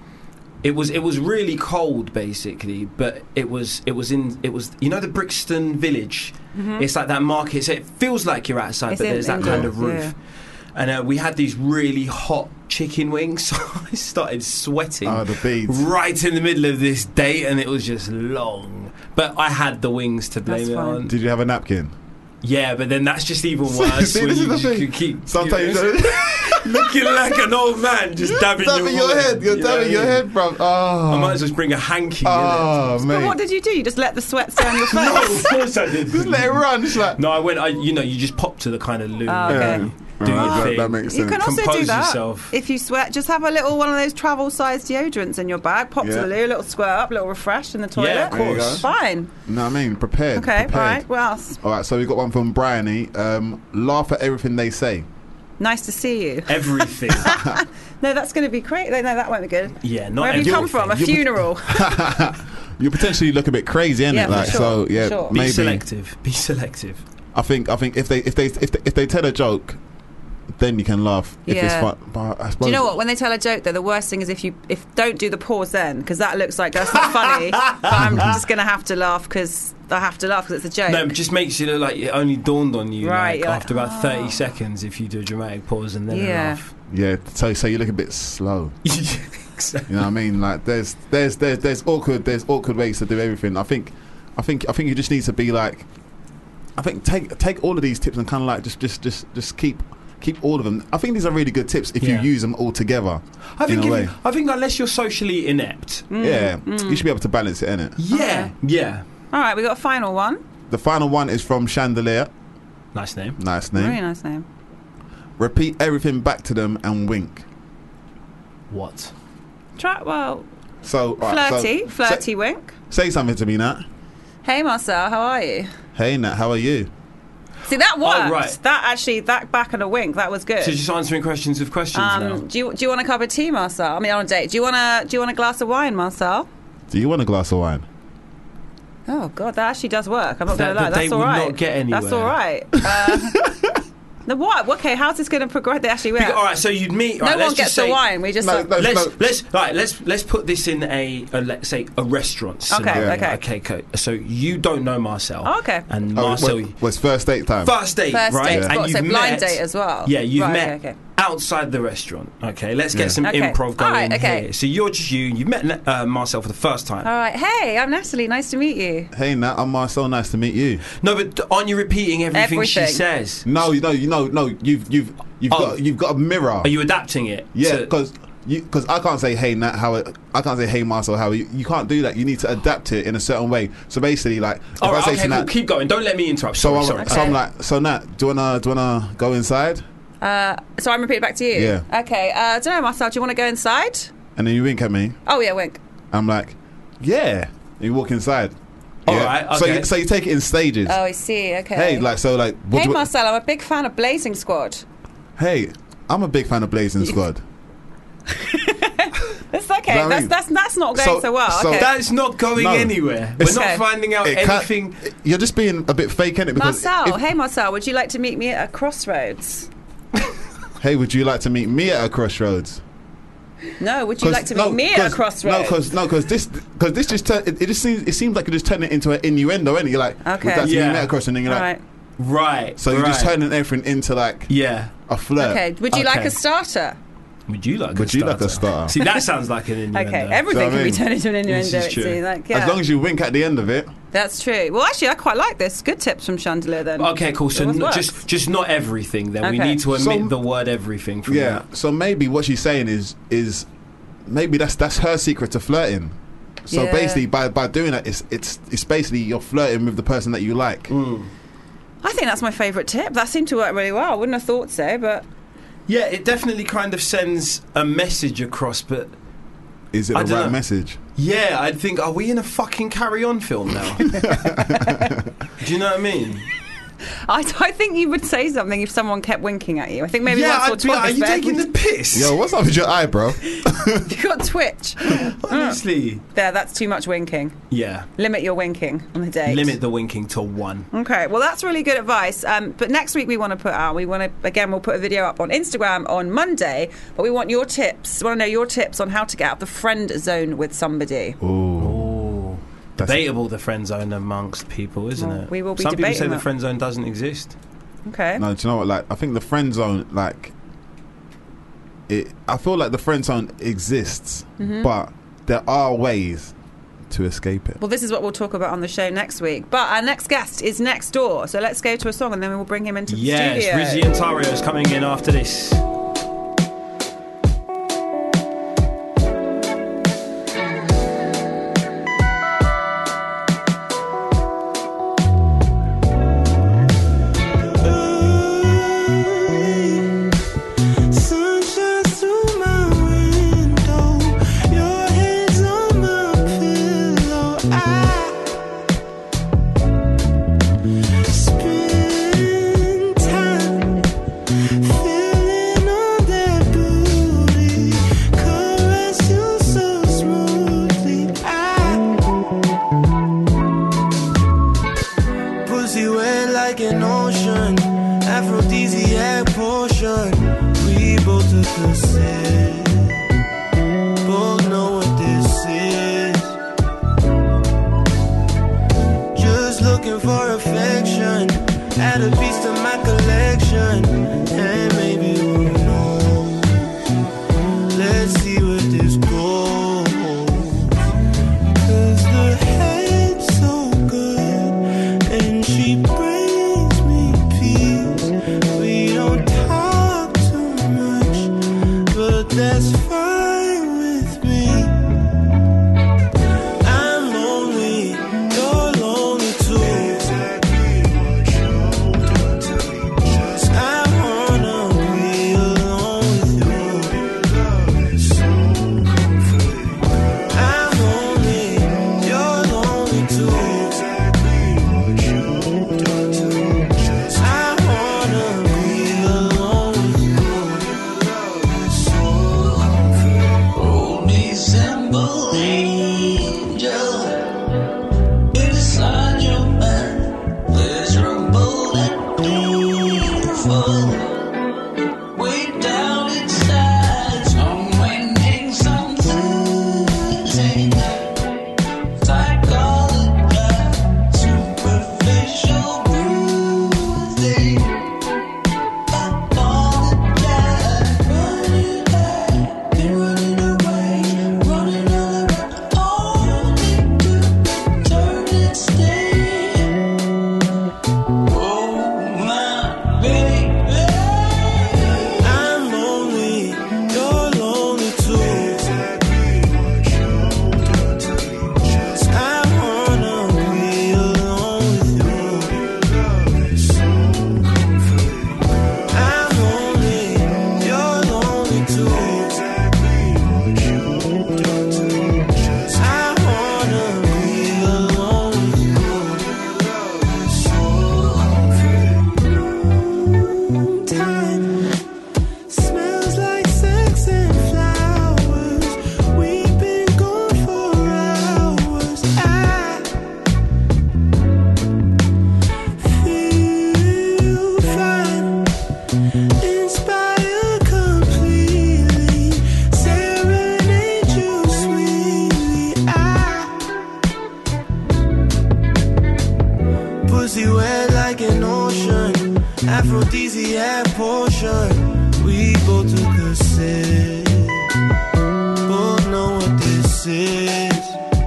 it was really cold basically, but it was you know the Brixton Village. Mm-hmm. It's like that market, so it feels like you're outside, but there's that kind of roof. Yeah. And we had these really hot chicken wings, so I started sweating right in the middle of this date, and it was just long. But I had the wings to blame it on. Did you have a napkin? Yeah, but then that's just even worse. See, when you just keep sometimes looking like an old man, just dabbing your head. You're dabbing your head, bro. Oh. I might as well bring a hanky. Oh, mate. But what did you do? You just let the sweat stay on your face? No, of course I did. Just let it run. Just like... No, I went. You just pop to the kind of loo. Okay. Do your thing. That makes sense. You can also Compose do that yourself. if you sweat. Just have a little one of those travel-sized deodorants in your bag. Pop to the loo, a little squirt up, a little refresh in the toilet. Yeah, of course. Fine. No, I mean prepared. Okay, prepared. all right. What else? All right, so we got one from Bryony. Laugh at everything they say. Nice to see you. Everything. No, that's going to be great. No, that won't be good. Yeah, not Where have you come from? A funeral. You potentially look a bit crazy, innit? Yeah, like, sure, so yeah, sure. Be maybe selective. Be selective. I think if they tell a joke, then you can laugh if it's fun. But I suppose, do you know what? When they tell a joke, though, the worst thing is if don't do the pause then, because that looks like that's not funny. But I'm just going to have to laugh because I have to laugh because it's a joke. No, it just makes you look like it only dawned on you right, after about 30 seconds if you do a dramatic pause and then a laugh. Yeah, so you look a bit slow. Exactly. You know what I mean? Like there's awkward ways to do everything. I think you just need to be like, I think take all of these tips and kind of like just keep all of them. I think these are really good tips if you use them all together. I think unless you're socially inept, you should be able to balance it, innit? Yeah, yeah. All right, we got a final one. The final one is from Chandelier. Nice name. Very nice name. Repeat everything back to them and wink. What? So flirty wink. Say something to me, Nat. Hey Marcel, how are you? Hey Nat, how are you? See, that worked. Oh, right. That back and a wink, that was good. So just answering questions with questions now. Do you want a cup of tea, Marcel? I mean, on a date. Do you want a glass of wine, Marcel? Do you want a glass of wine? Oh God, that actually does work. I'm not going to lie. They That's all would right. not get anywhere. That's all right. The what? Okay, how's this going to progress? They actually will. All right, so you'd meet. No right, one let's gets just say, the wine. We just let's put this in let's say a restaurant scenario. Okay. So you don't know Marcel. Oh, okay. And Marcel was first date time. First date, right? Date. And So blind date as well. Yeah, you've right, met okay. outside the restaurant. Okay, let's get some improv going here. So you're just you've met Marcel for the first time. All right. Hey, I'm Natalie. Nice to meet you. Hey, Nat, I'm Marcel. Nice to meet you. No, but aren't you repeating everything she says? No. You've got a mirror. Are you adapting it? Yeah, because I can't say hey Nat, I can't say hey Marcel, how you can't do that. You need to adapt it in a certain way. So basically, like, if I say to Nat, keep going. Don't let me interrupt. Sorry. So I'm like, so Nat, do you wanna go inside? So I'm repeating back to you. Yeah. Okay. I don't know, Marcel. Do you want to go inside? And then you wink at me. Oh yeah, wink. I'm like, yeah. And you walk inside. All right. Okay. So you take it in stages. Oh, I see. Okay. Hey, Hey, Marcel, I'm a big fan of Blazing Squad. Hey, I'm a big fan of Blazing Squad. It's okay. You know that's not going so well. So okay. That's not going anywhere. We're not finding out anything. You're just being a bit fake, innit? Marcel, hey Marcel, would you like to meet me at a crossroads? Hey, would you like to meet me at a crossroads? No, would you like to meet me at a crossroads? Because this just it seems like you just turn it into an innuendo, innit? You're like, okay, would you like to meet me at a crossroads, and then you're like, right. So you're just turning everything into like a flirt. Okay, would you like a starter? Would you like a starter? See, that sounds like an innuendo. Okay, everything can be turned into an innuendo. This is true. As long as you wink at the end of it. That's true. Well, actually, I quite like this. Good tips from Chandelier then. Okay, cool. So just not everything then. Okay. We need to omit the word everything from that. So maybe what she's saying is maybe that's her secret to flirting. So basically by doing that, it's basically you're flirting with the person that you like. I think that's my favourite tip. That seemed to work really well. I wouldn't have thought so, but... Yeah, it definitely kind of sends a message across, but... Is it the right message? Yeah, I'd think, are we in a fucking Carry On film now? Do you know what I mean? I think you would say something if someone kept winking at you. I think maybe once or twice. Are you taking the piss? Yo, what's up with your eye, bro? You got twitch. Honestly. There, that's too much winking. Yeah. Limit your winking on the date. Limit the winking to 1. Okay, well that's really good advice. But next week we'll put a video up on Instagram on Monday. But we want your tips. We want to know your tips on how to get out of the friend zone with somebody. Ooh. Debatable, the friend zone amongst people, isn't it? We will be Some people say that. the friend zone doesn't exist. Okay. No, do you know what? Like, I think the friend zone, I feel like the friend zone exists, but there are ways to escape it. Well, this is what we'll talk about on the show next week. But our next guest is next door, so let's go to a song and then we'll bring him into the studio. Yes, Rizzy and Tario is coming in after this. aphrodisiac potion. We both took a sip, both know what this is.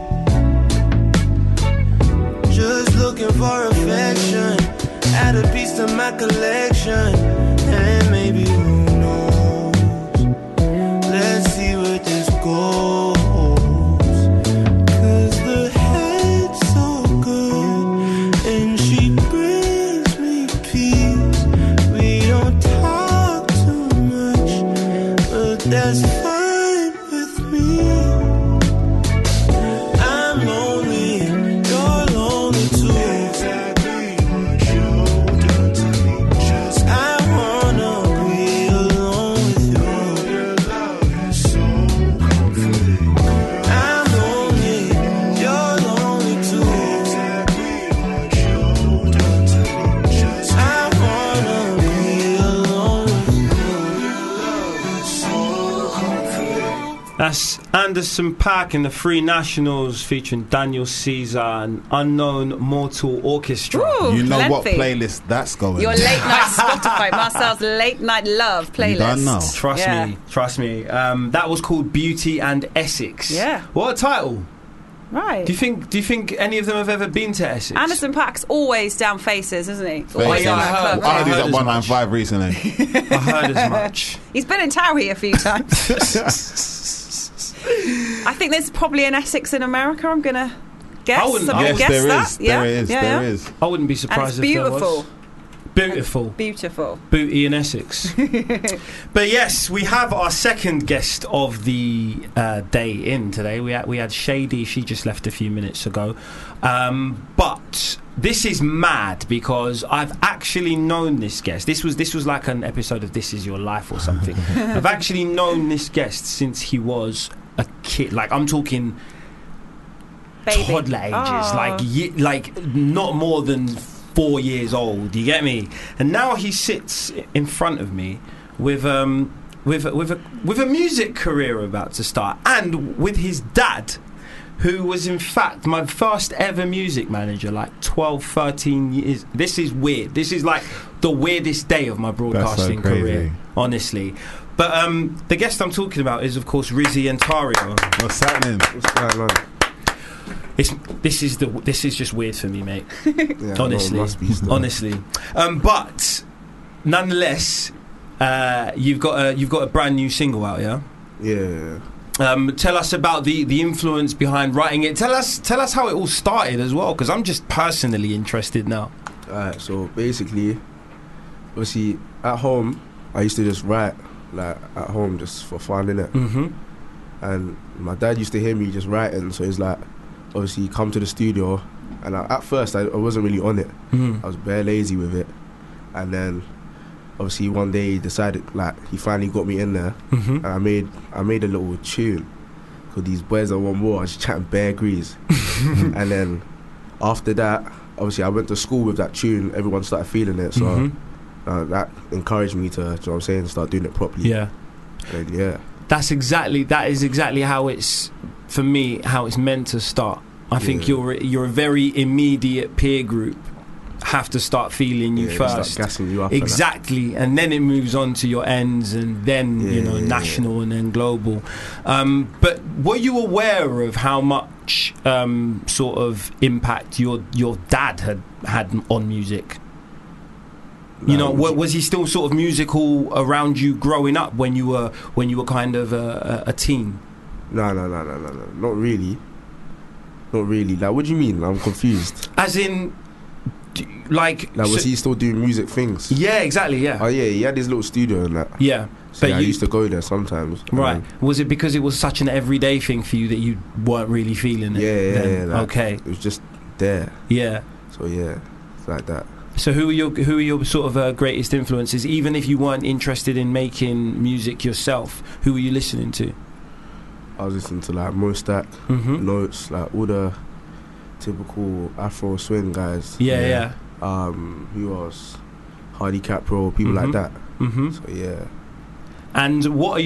Just looking for affection, add a piece to my collection, and maybe who knows, let's see where this goes. Cause the head's so good, and she brings me peace. We don't talk too much, but that's fine with me. I'm lonely, you're lonely too. I wanna be alone with you. I'm lonely, you're lonely too. I wanna be alone with you. That's Anderson .Paak and the Free Nationals featuring Daniel Caesar and Unknown Mortal Orchestra. Ooh, You know what lengthy. playlist that's going? Your late night Spotify, Marcel's late night love playlist. You don't know. Trust me. That was called Beauty and Essex. Yeah. What a title. Right. Do you think any of them have ever been to Essex? Anderson .Paak's always down faces, isn't he? Faces. Always on that club. I heard he's at 195 recently. I heard as much. He's been in Towie a few times. I think there's probably an Essex in America. I'm gonna guess. I wouldn't- Someone Yes, guess there that. is. Yeah. There is. Yeah, There yeah. is. I wouldn't be And surprised it's if there was. beautiful. Beautiful. Beautiful. Booty in Essex. But yes, we have our second guest of the day in today. We had Shady. She just left a few minutes ago. But this is mad because I've actually known this guest. This was like an episode of This Is Your Life or something. I've actually known this guest since he was a kid. Like, I'm talking Baby. toddler ages. Oh. Like not more than 4 years old. You get me? And now he sits in front of me with a music career about to start, and with his dad, who was in fact my first ever music manager, like 12, 13 years. This is weird. This is like the weirdest day of my broadcasting That's so crazy. career, honestly. But the guest I'm talking about is, of course, Rizzy Ontario. What's happening? What's going on? This is just weird for me, mate. Yeah, honestly, no, it must be still. honestly. But nonetheless, you've got a brand new single out, yeah. Yeah. Tell us about the influence behind writing it. Tell us how it all started as well, because I'm just personally interested now. Alright, so basically, obviously, at home, I used to just write, like, at home just for fun, innit? Mm-hmm. And my dad used to hear me just writing, so he's like, obviously, come to the studio. And at first, I wasn't really on it. Mm. I was bare lazy with it. And then, obviously, one day he decided, like, he finally got me in there. Mm-hmm. And I made a little tune called These Boys That Want More. I was just chatting bare grease. And then, after that, obviously, I went to school with that tune. Everyone started feeling it. So that encouraged me to, you know what I'm saying, start doing it properly. Yeah. And yeah. That is exactly how it's, for me, how it's meant to start. I think you're a very immediate peer group have to start feeling you first, start gassing you up, exactly, and then it moves on to your ends, and then national, and then global. But were you aware of how much sort of impact your dad had on music? You know, was he still sort of musical around you growing up when you were kind of a teen? No, not really. Like, what do you mean? I'm confused. As in, like was he still doing music things? Yeah, exactly. Yeah. Oh yeah, he had his little studio and that. Yeah. So I used to go there sometimes. Right. Was it because it was such an everyday thing for you that you weren't really feeling it? Yeah. Like, okay. It was just there. Yeah. So yeah, it's like that. So who are your sort of greatest influences? Even if you weren't interested in making music yourself, who were you listening to? I was listening to like Mostack, Notes, like all the typical Afro swing guys. Yeah. Who else? Hardy Capro, people like that. Mm-hmm. So yeah. And what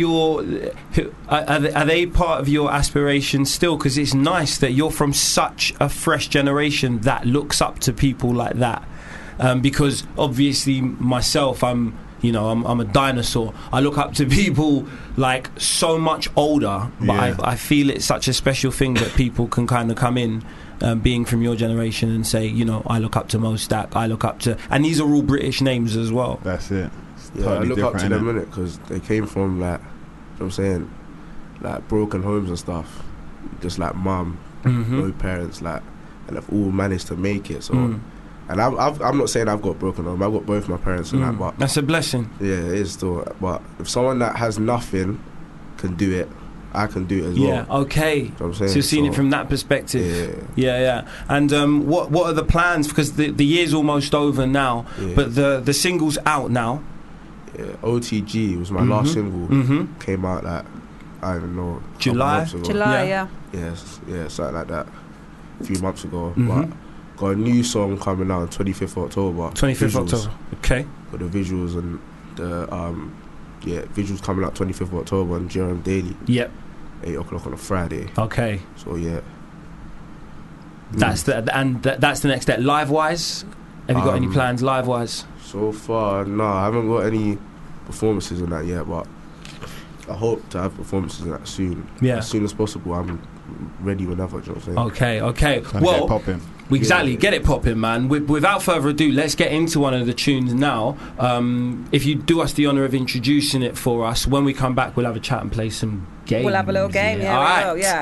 are they part of your aspirations still? Because it's nice that you're from such a fresh generation that looks up to people like that. because obviously myself, I'm a dinosaur. I look up to people like so much older, but I feel it's such a special thing that people can kind of come in, being from your generation, and say, I look up to Mo Stack, I look up to, and these are all British names as well. That's it. I look up to them, innit, because they came from like, I'm saying, like broken homes and stuff, just like mum, no parents, like, and they've all managed to make it. So, and I'm not saying I've got broken home. I've got both my parents and that, but that's a blessing. Yeah, it is still. But if someone that has nothing can do it, I can do it as well. Yeah, okay. You know what I'm saying? So you're seeing it from that perspective. Yeah. And what are the plans? Because the year's almost over now, but the single's out now. Yeah, OTG was my last single. Came out like, I don't know, July, yeah. Yes, something like that. A few months ago, but got a new song coming out on 25th October. 25th October. Okay. With the visuals and the visuals coming out 25th October on Jerome Daily. Yep. 8 o'clock on a Friday. Okay. So yeah. That's the next step. Live wise, have you got any plans live wise? So far, no, I haven't got any performances in that yet, but I hope to have performances in that soon. Yeah. As soon as possible. I'm ready whenever, you know what I'm saying? Okay. Well, get popping. Exactly, get it popping, man. Without further ado, let's get into one of the tunes now. If you do us the honour of introducing it for us, when we come back, we'll have a chat and play some games. We'll have a little game, All right. we will, yeah.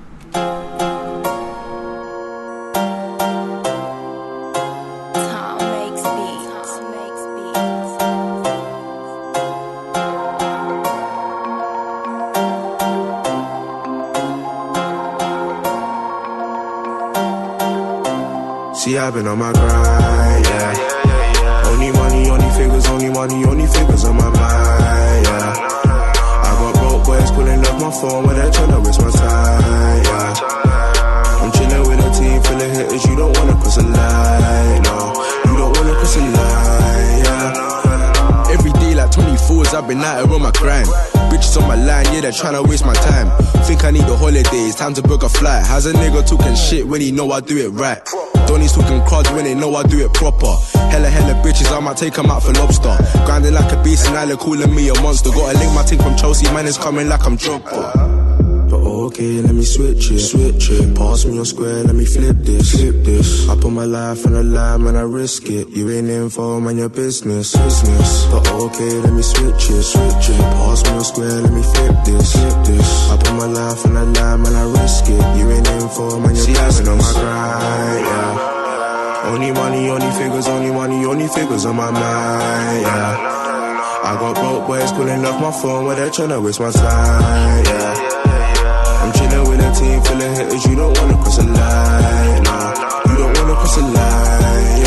See, I've been on my grind, yeah. Only money, only figures, only money, only figures on my mind, yeah. I got broke boys pulling up my phone when they're trying to waste my time, yeah. I'm chilling with a team full of hitters, you don't wanna cross a line, no. You don't wanna cross a line, yeah. Every day like 24s, I've been out here on my grind. Bitches on my line, yeah, they're tryna waste my time. Think I need a holiday, it's time to book a flight. How's a nigga talking shit when he know I do it right? Donnie's talking crud when they know I do it proper. Hella bitches, I might take them out for lobster. Grinding like a beast and now they're calling me a monster. Gotta link my team from Chelsea, man, it's coming like I'm Drogba. But okay, let me switch it. Pass me on square, let me flip this. I put my life on the line, man, I risk it. You ain't info, man, your business. But okay, let me switch it. Pass me on square, let me flip this. I put my life on the line, man, I risk it. You ain't info, man, your business. I've been on my grind, yeah. Only money, only figures, only money, only figures on my mind, yeah. I got broke boys calling off my phone when they're tryna waste my time, yeah. I'm chilling with a team full of hitters, you don't wanna cross a line, nah. You don't wanna cross a line,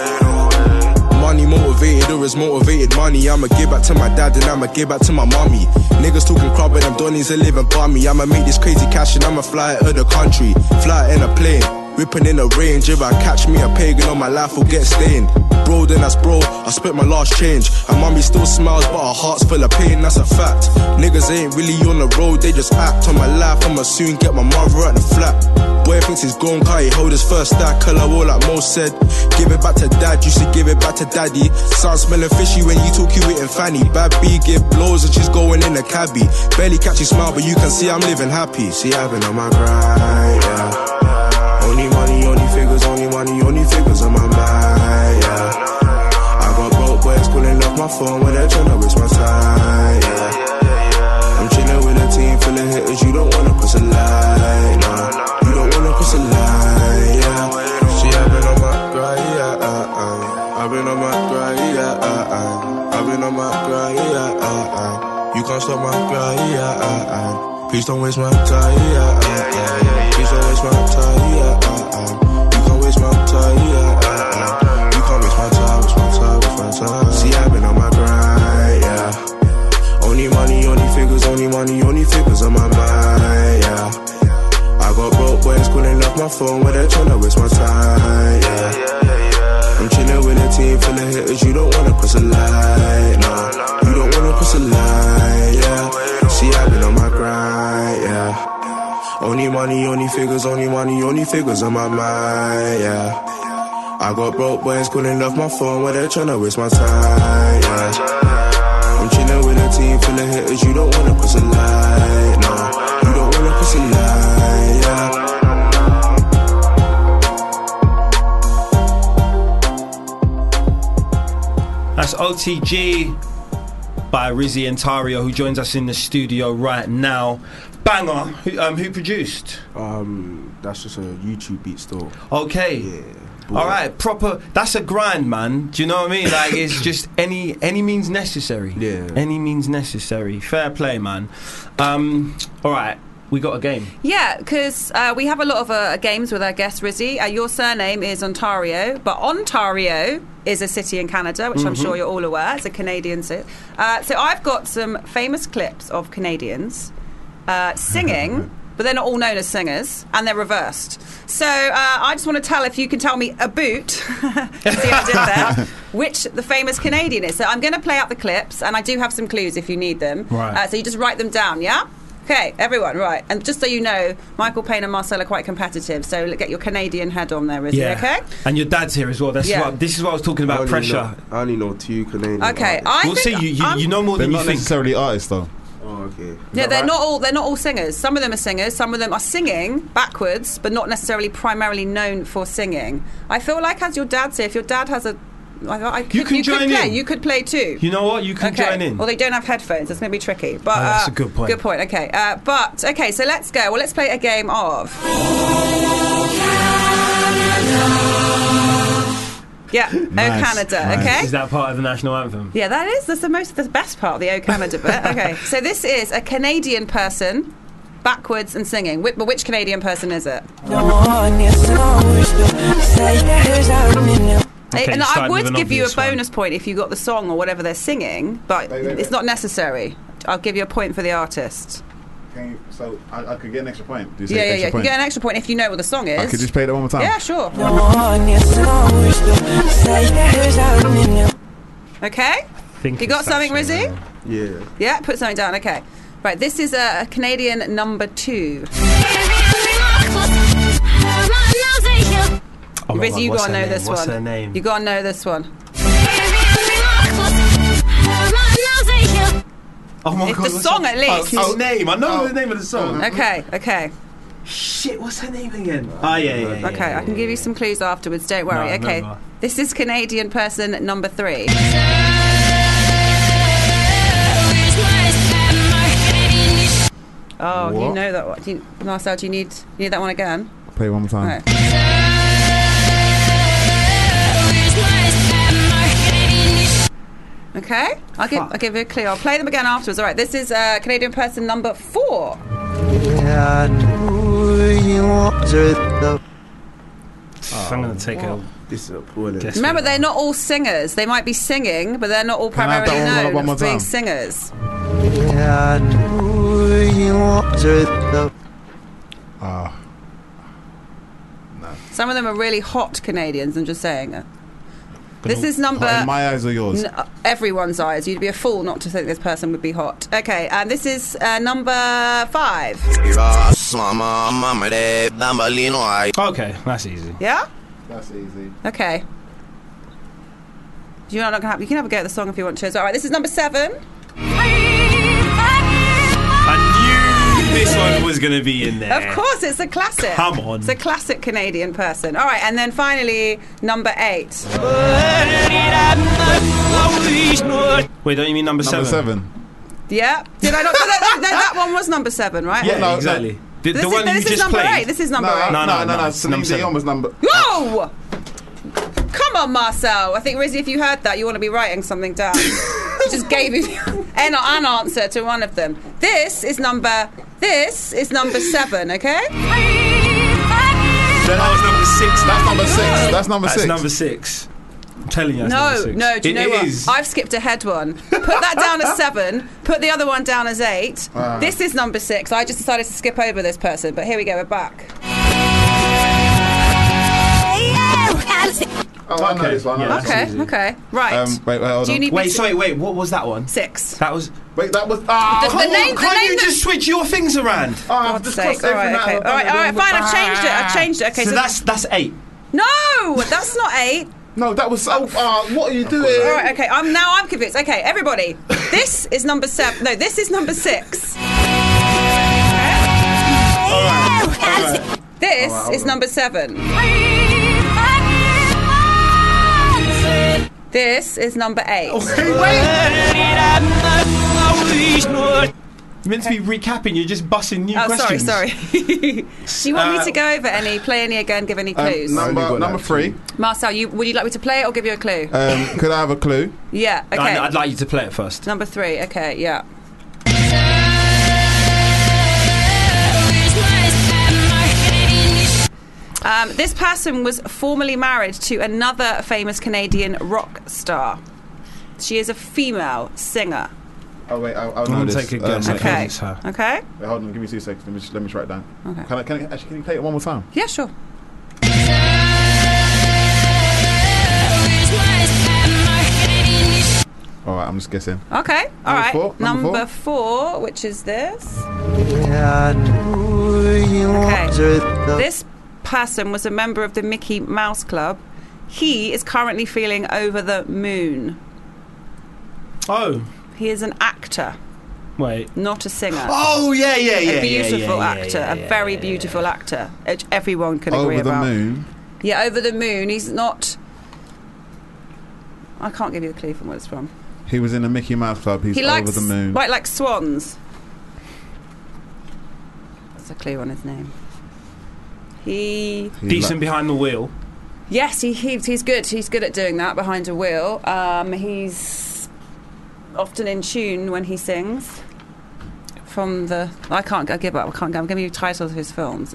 yeah. Money motivated or is motivated money. I'ma give back to my dad and I'ma give back to my mommy. Niggas talking crap but them donnies are living by me. I'ma make this crazy cash and I'ma fly out of the country. Fly it in a plane, whipping in a range. If I catch me a pagan on my life will get stained. Bro, then that's bro, I spent my last change. And mommy still smiles but her heart's full of pain, that's a fact. Niggas ain't really on the road, they just act. On my life, I'ma soon get my mother at the flat. Boy thinks he's grown, can't he hold his first stack. Colour all like Mo said, give it back to dad, used to give it back to daddy. Sound smelling fishy when you talk, you eating fanny. Bad B give blows and she's going in a cabbie. Barely catch you smile but you can see I'm living happy. See, I've been on my grind, yeah. Only money, only figures, only money, only figures on my mind, yeah. I got broke boys calling off my phone when they're tryna waste my time, yeah. I'm chilling with a team full of hitters, you don't wanna cross a line, nah. You don't wanna cross a line, yeah. See, I've been on my grind, yeah, I've been on my grind, yeah, I've been on my grind, yeah, you can't stop my grind, yeah, please don't waste my time, yeah, please don't waste my time, yeah. You can't waste my time, yeah. You can't waste my time, waste my time. See, I've been on my grind, yeah. Only money, only figures, only money, only figures on my mind, yeah. I got broke boys calling off my phone when they're tryna waste my time, yeah. I'm chilling with a team full of hitters, you don't wanna cross a line, nah. You don't wanna cross a line, yeah. See, I've been on my grind, yeah. Only money, only figures, only money, only figures on my mind, yeah. I got broke boys calling off my phone while they're tryna waste my time, yeah. I'm chilling with a team full of hitters, you don't wanna cross a line, no. You don't wanna cross a line, yeah. That's OTG by Rizzy and Tario, who joins us in the studio right now. Banger. Who produced? That's just a YouTube beat store. Okay. Yeah. All right, proper. That's a grind, man. Do you know what I mean? Like, it's just any means necessary. Yeah. Any means necessary. Fair play, man. All right, we got a game. Yeah, because we have a lot of games with our guest Rizzy. Your surname is Ontario, but Ontario is a city in Canada, which I'm sure you're all aware. It's a Canadian city. So I've got some famous clips of Canadians singing, but they're not all known as singers, and they're reversed. So I just want to tell, if you can tell me a boot, see what I did there, which the famous Canadian is. So I'm going to play out the clips, and I do have some clues if you need them. Right. So you just write them down, yeah? Okay, everyone, right. And just so you know, Michael Payne and Marcel are quite competitive, so get your Canadian head on there, Rizzy, okay? And your dad's here as well. This is what I was talking about, pressure. I only know 2 Canadian Okay, artists. We'll see, you know more than you They're not think. necessarily artists, though. Oh, okay. Yeah, they're not all singers. Some of them are singers. Some of them are singing backwards, but not necessarily primarily known for singing. I feel like, as your dad said, if your dad has a, you could play. You could play too. You know what? You can join in. Well, they don't have headphones. That's going to be tricky. But that's a good point. Good point. Okay. So let's go. Well, let's play a game of. Yeah, Nice. O Canada, Nice. okay? Is that part of the national anthem? Yeah, that's the best part of the O Canada bit. Okay, so this is a Canadian person, backwards and singing. But which Canadian person is it? Okay, And I starting with would an give you a obvious one. bonus point if you got the song or whatever they're singing, but it's not necessary. I'll give you a point for the artist. So I could get an extra point. Do you Yeah, say you extra point? get an extra point if you know what the song is. I could just play that one more time. Yeah, sure. Okay? You got something, Rizzy? Yeah. Yeah, put something down. Okay. Right, this is a Canadian number 2. Oh my Rizzy, God, you what's gotta her know name? this What's one. her name? You gotta know this one. Oh my It's God, the what's song her- at least. His name. I know the name of the song. Okay. Shit, what's her name again? Oh, yeah. Okay, I can give you some clues afterwards, don't worry. No, Okay. remember. This is Canadian person number 3. Oh, you What? know that one. Marcel, do you need that one again? Play it one more time. Right. Okay, I'll give you a clue. I'll play them again afterwards. All right, this is Canadian person number 4. I'm going to take a... This is appalling. Remember, they're not all singers. They might be singing, but they're not all Can I have primarily that one known more for being time? singers. Some of them are really hot Canadians, I'm just saying. This is number... In my eyes or yours? Everyone's eyes. You'd be a fool not to think this person would be hot. Okay, and this is number 5. Okay, that's easy. Yeah? That's easy. Okay. You're not gonna have, you can have a go at the song if you want to. All right, this is number 7. I knew this one was going to be in there. Of course, it's a classic. Come on. It's a classic Canadian person. All right, and then finally, number 8. Wait, don't you mean number 7? Number 7. Yeah. Did I not? That one was number 7, right? Yeah, No, exactly. The This one is you just number played. 8. This is number 8. No. It's Celine number 7. Dion was number... No! Come on, Marcel. I think, Rizzy, if you heard that, you want to be writing something down. I just gave you an answer to one of them. This is number 7, okay? That was number 6. That's number 6. That's number 6. That's number 6. I'm telling you, that's No, number 6. no, do you know what? Is. I've skipped ahead one. Put that down as 7, put the other one down as 8. This is number 6. I just decided to skip over this person, but here we go, we're back. Oh, I know this one. Okay, right. Wait, hold Do you on. need me to- Wait, what was that one? 6. That was... Wait, that was... The Come name- on, the can't name you that- just switch your things around? God's sake. All right, okay. All right, fine, I've changed it. Okay, So that's 8. No, that's not 8. No, that was. What are you doing? All right, okay. I'm confused. Okay, everybody. This is number 7. No, this is number 6. This is number 7. This is number 8. Okay, wait. You're meant to be recapping. You're just bussing new questions. Sorry. Do you want me to go over play any again, give any clues? Number 3. Marcel, would you like me to play it or give you a clue? Could I have a clue? Yeah. Okay. I'd like you to play it first. Number 3. Okay. Yeah. This person was formerly married to another famous Canadian rock star. She is a female singer. Oh wait, I'll I'm know gonna this. take a guess. Okay. It's her. Okay. Wait, hold on, give me 2 seconds. Let me just write it down. Okay. Can you play it one more time? Yeah, sure. All right, I'm just guessing. Okay. All right. Number 4, which is this. I knew you wanted the This person was a member of the Mickey Mouse Club. He is currently feeling over the moon. Oh. He is an actor. Wait. Not a singer. Oh, yeah. A beautiful actor. A very beautiful actor. Which everyone can agree Over the about. moon. Yeah, over the moon. He's not... I can't give you a clue from where it's from. He was in a Mickey Mouse Club. He's He likes, over the moon. like swans. That's a clue on his name. Decent behind the wheel. Yes, he's good. He's good at doing that behind a wheel. He's often in tune when he sings. I give up. I'm giving you titles of his films.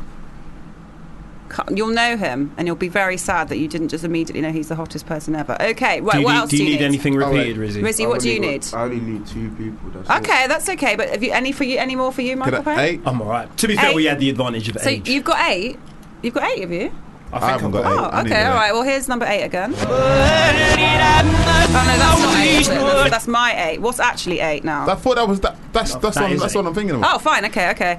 You'll know him, and you'll be very sad that you didn't just immediately know he's the hottest person ever. Okay, right. What else do you need? Do you need anything repeated, Rizzy? Rizzy, what do you need? I only need 2 people. That's okay. But have you any more for you, Michael Payne? 8? I'm all right. To be fair, we had the advantage of age. So you've got 8. You've got 8 of you. I haven't got 8. Oh, okay, all right. Well, here's number 8 again. Oh no, that's not 8. Is it? That's my 8. What's actually 8 now? I thought that was that. That's what I'm thinking of. Oh, fine. Okay.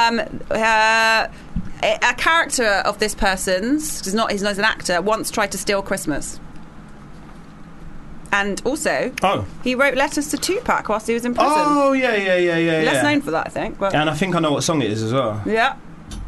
A character of this person's, he's not an actor, once tried to steal Christmas. And also, he wrote letters to Tupac whilst he was in prison. Oh, yeah. Less known for that, I think. But and I think I know what song it is as well. yeah.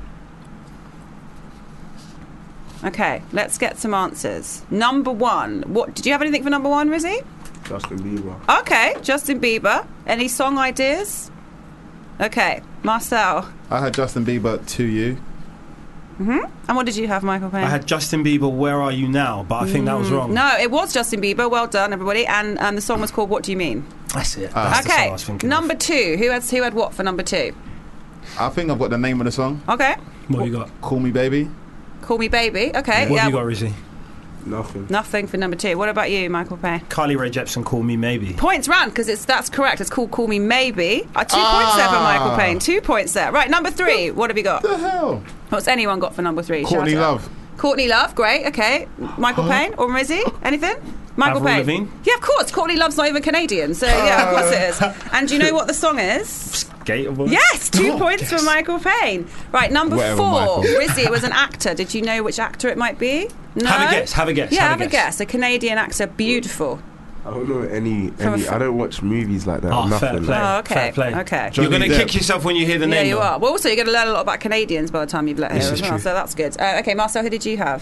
Okay, let's get some answers. Number 1. What did you have anything for number 1, Rizzy? Justin Bieber. Okay, Justin Bieber. Any song ideas? Okay, Marcel. I had Justin Bieber To You. And what did you have, Michael Payne? I had Justin Bieber, Where Are You Now? But I think that was wrong. No, it was Justin Bieber. Well done, everybody. And the song was called What Do You Mean? That's it. That's the song I was thinking number of. 2. Who had what for number 2? I think I've got the name of the song. Okay. What have you got? Call Me Baby. Call Me Baby. Okay. What have you got, Rizzy? Nothing for number 2. What about you, Michael Payne? Carly Rae Jepsen, Call Me Maybe. Points round, because that's correct. It's called Call Me Maybe. 2 points there for Michael Payne. 2 points there. Right, number 3. What have you got? What the hell? What's anyone got for number 3? Courtney Shout out. Love. Courtney Love, great. Okay. Michael Payne or Rizzy? Anything? Michael Avril Payne. Lavigne? Yeah, of course. Courtney Love's not even Canadian, so yeah, of course it is. And do you know what the song is? Skaterboy. Yes, 2 points for Michael Payne. Right, number 4. Rizzy was an actor. Did you know which actor it might be? No. Have a guess. Yeah, have a guess. A Canadian actor, beautiful. I don't know any. I don't watch movies like that. Nothing. Fair play. Oh, okay. Fair play. Okay. You're going to kick yourself when you hear the name. Yeah, you though. are. Well, also, you're going to learn a lot about Canadians by the time you've let This here is as well, true. so that's good. Okay, Marcel, who did you have?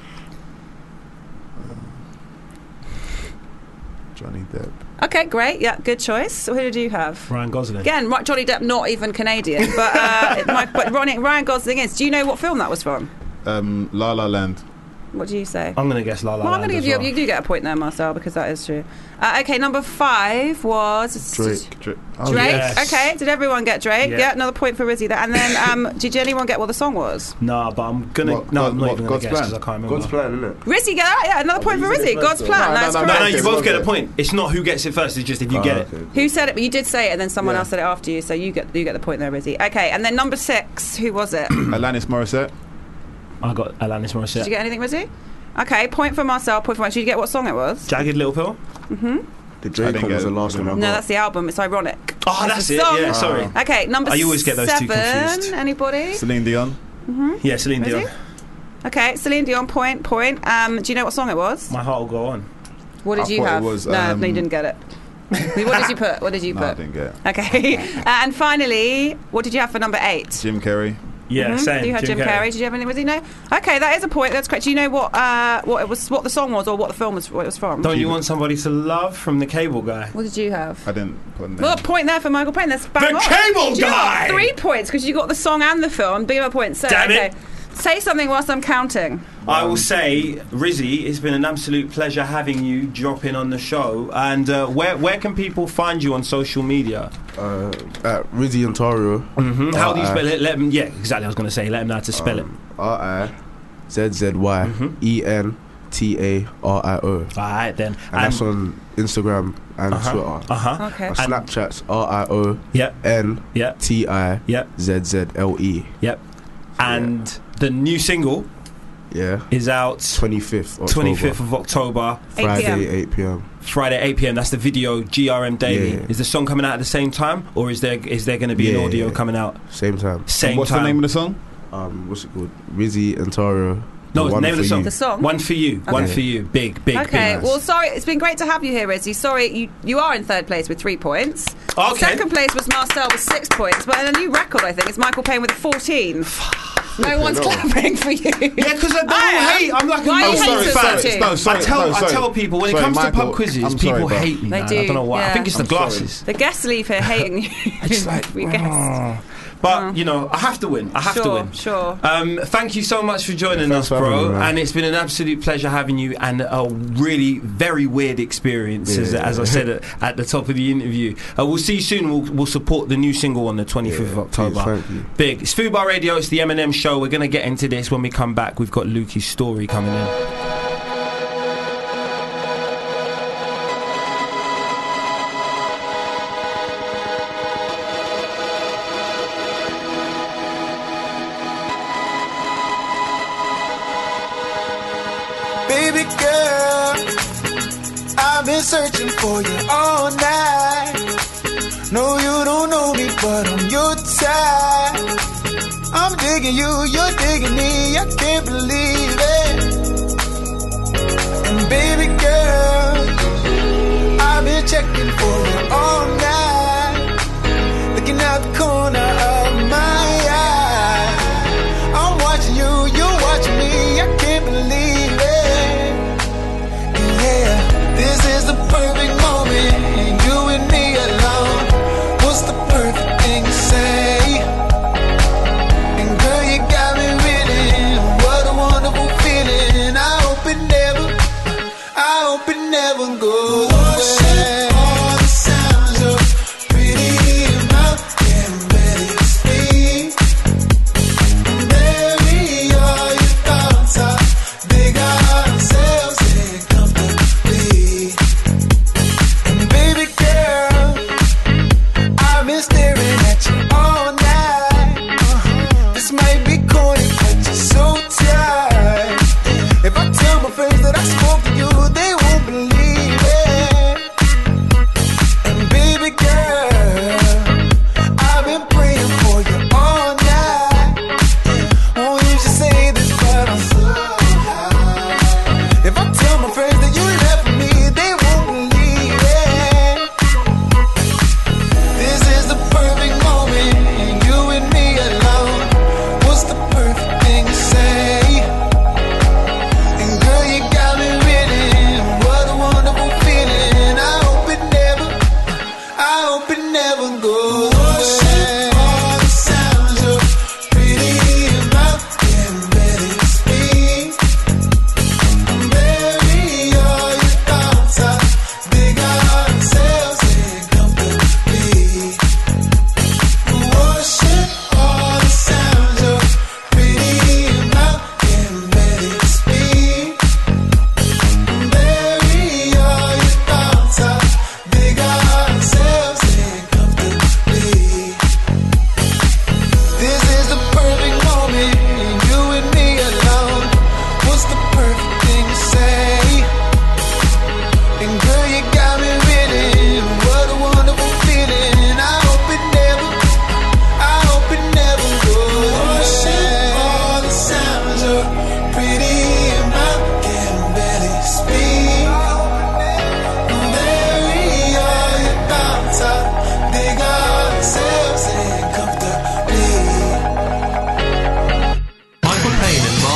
Johnny Depp. Okay, great. Yeah, good choice. So who did you have? Ryan Gosling. Again, Johnny Depp, not even Canadian, but Ryan Gosling is. Do you know what film that was from? La La Land. What do you say? I'm going to guess La La Well, I'm Land going to give as you. well. You do get a point there, Marcel, because that is true. Okay, number 5 was Drake. Oh, yes. Okay, did everyone get Drake? Yeah, another point for Rizzy there. And then, did anyone get what the song was? No, but I'm gonna. I'm not even gonna guess because I can't remember. God's Plan, isn't it? Rizzy, get that? Yeah, another point for Rizzy. God's Plan. That's correct. No, you both get a point. It's not who gets it first. It's just if you get it. Who said it? But you did say it, and then someone else said it after you. So you get the point there, Rizzy. Okay, and then number 6. Who was it? Alanis Morissette. I got Alanis Morissette. Did you get anything, Rizzy? Okay, point for Marcel. Point for Mike. Did you get what song it was? Jagged Little Pill. The Drake one was the last one I got. No, that's the album. It's ironic. Oh, that's the it. song. Yeah, sorry. Okay, number 7. I always get those two confused. Anybody? Celine Dion. Yeah, Celine Dion. Okay, Celine Dion, point. Do you know what song it was? My Heart Will Go On. What did I you thought it have? was, no, you didn't get it. What did you put? What did you No, put? I didn't get it. Okay. And finally, what did you have for number 8? Jim Carrey. Yeah, same. You had Jim Carrey. Did you have anything? Was he no? Okay, that is a point. That's correct. Do you know what the song was, or what the film was? What it was from? Don't You Want Somebody to Love from The Cable Guy? What did you have? I didn't put them Well, point there for Michael Payne. That's bang The on. Cable Do you know what? Guy! 3 points because you got the song and the film. Big of a point. So, Damn okay. it. Say something whilst I'm counting. I will say, Rizzy, it's been an absolute pleasure having you drop in on the show. And where can people find you on social media? At Rizzy Ontario. Mm-hmm. How do you spell it? Let them. Yeah, exactly. I was going to say, let them know how to spell it. RIZZYENTARIO. All right then. And that's on Instagram and Twitter. Okay. My Snapchat's RIO NTIZZLE. Yep. And the new single is out 25th of October. Friday, 8 p.m. Friday, 8 p.m. That's the video, GRM Daily. Yeah. Is the song coming out at the same time, or is there going to be an audio coming out? Same time. What's the name of the song? What's it called? Rizzy Ontario. No, the name of the song. The song? One for you. Okay. One for you. Big. Okay, Big. well, sorry, it's been great to have you here, Rizzy. Sorry, you are in 3rd place with 3 points. Okay. Second place was Marcel with 6 points, but in a new record, I think, it's Michael Payne with 14. No one's clapping for you. Yeah, because they all hate. I'm like, why are you hating so much? I tell people when it comes to pub quizzes, people hate me. They man. do. I don't know why. Yeah. I think it's the glasses. The guests leave here hating you. It's like, we guessed. But you know, I have to win. I have to win. Sure. Thank you so much for joining us, bro. And it's been an absolute pleasure having you, and a really very weird experience, as I said at the top of the interview. We'll see you soon. We'll support the new single on the 25th of October. Thank you. Big. It's Fubar Radio. It's the M&M Show. We're going to get into this when we come back. We've got Lukey's story coming in. Baby girl, I've been searching for you all night. No, you don't know me, but I'm your type. I'm digging you, you're digging me, I can't believe it. And baby girl, I've been checking for you all night. Looking out the corner of my eye. I'm watching you, you're watching me, I can't believe it. Yeah, this is the perfect moment, you and me alone. What's the perfect thing to say? And girl, you got me really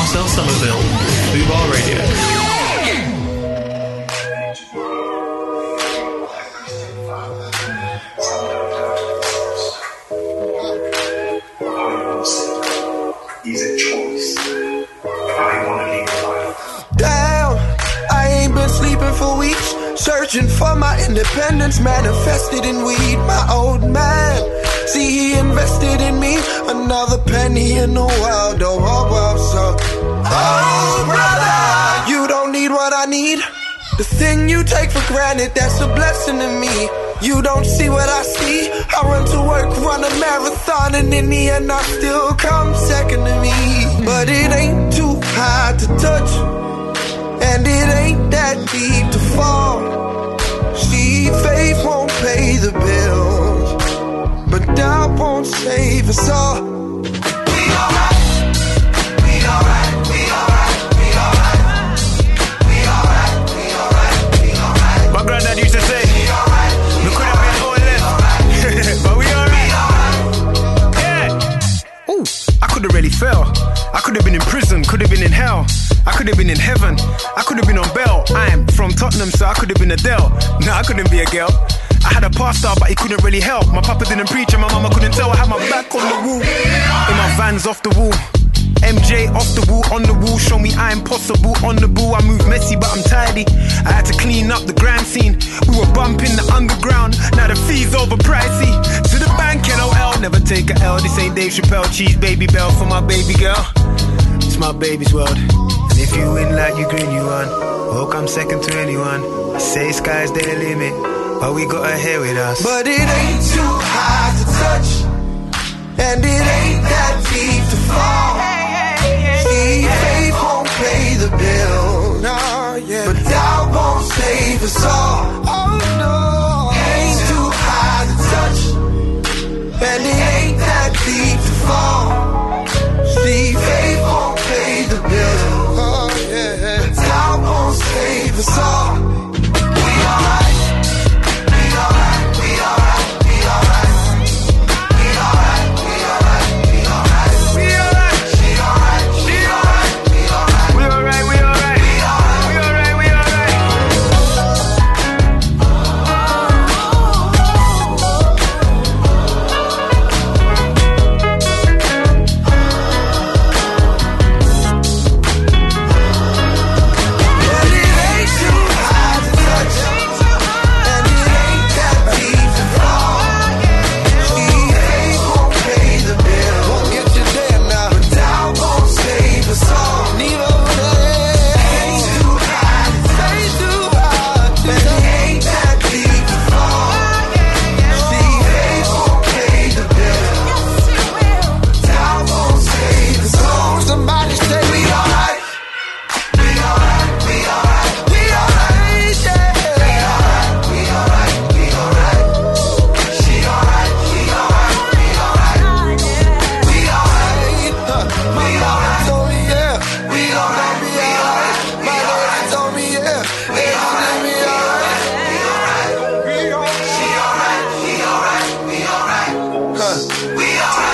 Marcel Somerville, Fubar Radio. Easy choice. I wanna leave life. Damn, I ain't been sleeping for weeks. Searching for my independence, manifested in weed. My old man, see he invested in me. Another penny in the world, oh, so. Oh, brother, you don't need what I need. The thing you take for granted, that's a blessing to me. You don't see what I see. I run to work, run a marathon, and in the end I still come second to me. But it ain't too high to touch, and it ain't that deep to fall. See, faith won't pay the bills, but doubt won't save us all. We alright, we alright, we alright, we alright, we alright, we alright, we alright. My granddad used to say, we could have been all left, but we alright. Yeah. Ooh, I could have really fell. I could have been in prison, could have been in hell. I could have been in heaven, I could have been on bail. I'm from Tottenham, so I could have been Adele. No, I couldn't be a girl. I had a pastor, but he couldn't really help. My papa didn't preach and my mama couldn't tell. I had my back on the wall, in my Vans off the wall. MJ off the wall, on the wall. Show me I'm possible on the ball. I move messy, but I'm tidy. I had to clean up the grand scene. We were bumping the underground. Now the fees overpricey. To the bank, LOL. Never take a L. This ain't Dave Chappelle. Cheese baby bell for my baby girl. It's my baby's world. And if you win like you green, you won. Woke I'm second to anyone. I say sky's the limit, but we got her here with us. But it ain't too high to touch, and it ain't that deep to fall. See, faith won't pay the bill, no, yeah. But doubt won't save us all. Oh no, it ain't too high to touch, and it ain't that deep to fall. See, faith won't pay the bill, oh yeah. But doubt won't save us all. We alright, we alright, we alright, we alright, we alright, we alright, we alright, we alright, she alright, she alright, we alright, we alright, we alright, we alright, we alright, but it ain't too high to touch, and it ain't that deep to fall. See, faith won't pay the bill, won't get you there now, but doubt won't save us all. Need over there, ain't too high to touch, and it ain't that deep to fall. See, faith won't pay the bill, but doubt won't save us all. Somebody say we alright, we alright, we alright, we alright, yeah. We alright, we alright, we alright. She alright, she alright, we alright, we alright. My mama told me yeah, we alright, we alright. My daddy told me yeah, we alright, we alright, we alright. She alright, she alright, we alright, we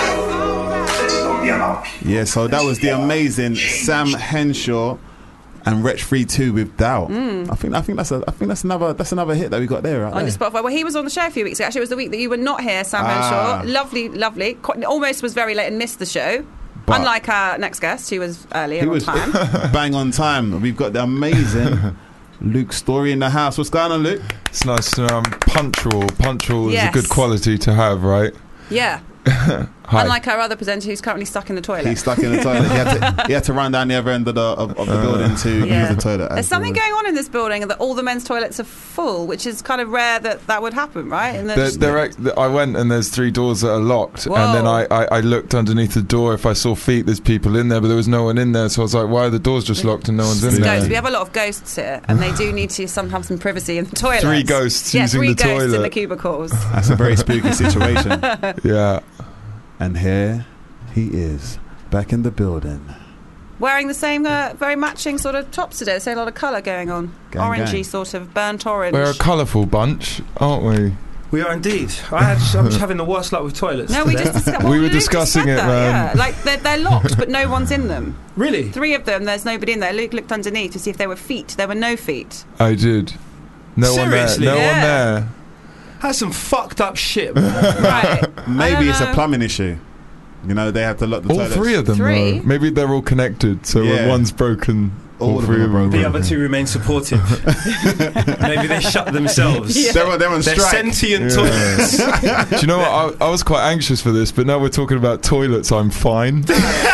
alright. Yeah, so that was the amazing Sam Henshaw and Wretch 3-2 with Doubt. I think that's another hit that we got there. Right On there. the Spotify. Well, he was on the show a few weeks ago. Actually, it was the week that you were not here, Sam Henshaw. Lovely, lovely. Almost was very late and missed the show. But Unlike our next guest, who was earlier he on was time. bang on time. We've got the amazing Luke Story in the house. What's going on, Luke? It's nice to know I'm punctual. Punctual is Yes. a good quality to have, right? Yeah. Hi. Unlike our other presenter who's currently stuck in the toilet. He's stuck in the toilet. He had to run down the other end of the building to use the toilet. There's something going on in this building that all the men's toilets are full, which is kind of rare that would happen, right? And I went and there's 3 doors that are locked. Whoa. And then I looked underneath the door. If I saw feet, there's people in there, but there was no one in there. So I was like, why are the doors just locked and no one's in there? Ghosts. We have a lot of ghosts here, and they do need to sometimes have some privacy in the toilet. 3 ghosts using the 3 ghosts in toilet. the cubicles. That's a very spooky situation. Yeah. And here he is, back in the building. Wearing the same very matching sort of tops today. There's a lot of colour going on. Gang, Orangey gang. sort of burnt orange. We're a colourful bunch, aren't we? We are indeed. I'm just having the worst luck with toilets. No, we just discussed. We were discussing it, man. Yeah. Like they're locked, but no one's in them. Really? 3 of them. There's nobody in there. Luke looked underneath to see if there were feet. There were no feet. I did. No Seriously? one there. No Yeah. one there. That's some fucked up shit. Right. Maybe it's a plumbing issue. You know, they have to lock the All toilets. 3 of them, 3? though. Maybe they're all connected, so when Yeah. one's broken, all of 3 them of are them. broken. The other 2 remain supportive. Maybe they shut themselves. Yeah. They're on They're strike. sentient toilets. Do you know what? I was quite anxious for this, but now we're talking about toilets. I'm fine.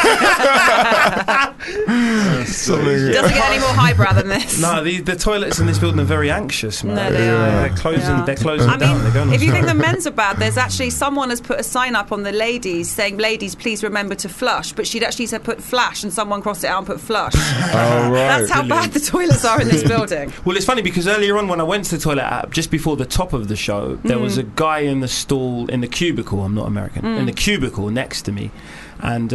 Something. It doesn't get any more highbrow than this. No, the toilets in this building are very anxious, man. No, they are. They're closing. Yeah. They're closing I down. They're going mean, if you on think the strike. men's are bad, there's actually someone has put a sign up on the ladies saying, "Ladies, please remember to flush." But she'd actually said put flash, and someone crossed it out and put flush. Oh, right. That's how bad the toilets are in this building. Well, it's funny because earlier on when I went to the toilet just before the top of the show, there was a guy in the stall in the cubicle. I'm not American. In the cubicle next to me, and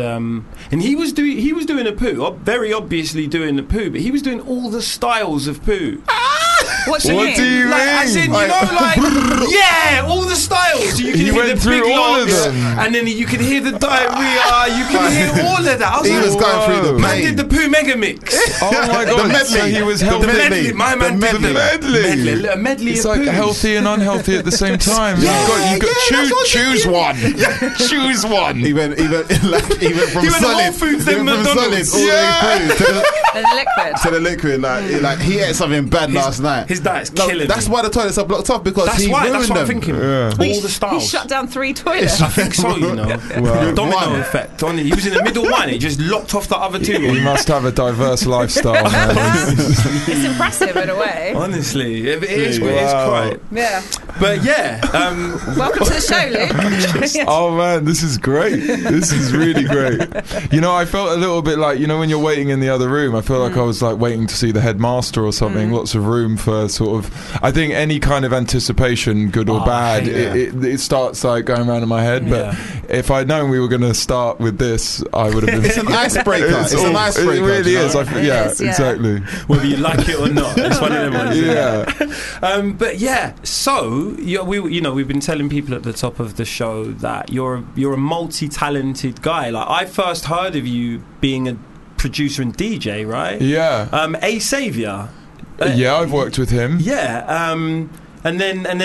he was doing a poo, very obviously doing a poo, but he was doing all the styles of poo. What do you What mean? do you Like, mean? as in, you know, like, yeah, all the styles. So you can He hear went the through big all of logs, them. and then you can hear the diarrhea. You can hear all of that. I was He like, was going through the man pain. did the poo mega mix. Oh my god! medley. So he was The healthy. medley. My man did the medley. A medley It's of like poos. healthy and unhealthy at the same time. Yeah, you've got choose one. Choose one. Even from He went to solid, Whole Foods, then even from McDonald's. solid all the way through The liquid. to the liquid. Like he ate something bad last night. His diet's No, killing that's me. why the toilets are blocked off, because That's he why. ruined That's what I'm them. thinking. Yeah. All the He styles. shut down 3 toilets. I think so, you know. Well, Domino one. effect. He was in the middle one. He just locked off the other 2. He must have a diverse lifestyle, man. It's impressive in a way. Honestly, it is Wow. quite. Yeah. But yeah, Welcome to the show, Luke. Oh man, this is great. This is really great. You know, I felt a little bit like, you know, when you're waiting in the other room, I felt like I was like waiting to see the headmaster or something. Lots of room for sort of, I think any kind of anticipation, good or bad, yeah. it starts like going around in my head. But if I'd known we were going to start with this, I would have been. It's an icebreaker. It's an icebreaker. It really do you know? is. It is, yeah. Exactly. whether you like it or not, it's one of them ones. isn't it? Yeah. But yeah, so we've been telling people at the top of the show that you're a multi-talented guy. Like, I first heard of you being a producer and DJ, right? Yeah. A Saviour. Yeah, I've worked with him. Yeah. And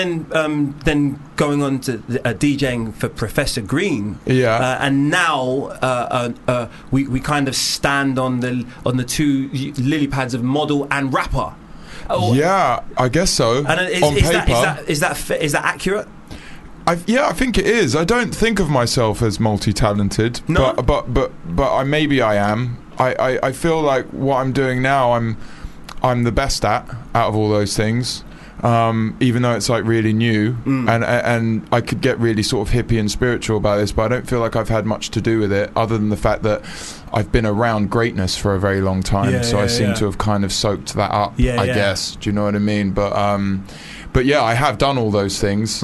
then going on to DJing for Professor Green. Yeah. And now we kind of stand on the 2 lily pads of model and rapper. Yeah, I guess so. And on paper. Is that accurate? I think it is. I don't think of myself as multi-talented, No? but maybe I am. I feel like what I'm doing now, I'm the best at out of all those things. Even though it's like really new, and I could get really sort of hippie and spiritual about this, but I don't feel like I've had much to do with it, other than the fact that I've been around greatness for a very long time. I seem to have kind of soaked that up. I guess. Do you know what I mean? But yeah, I have done all those things,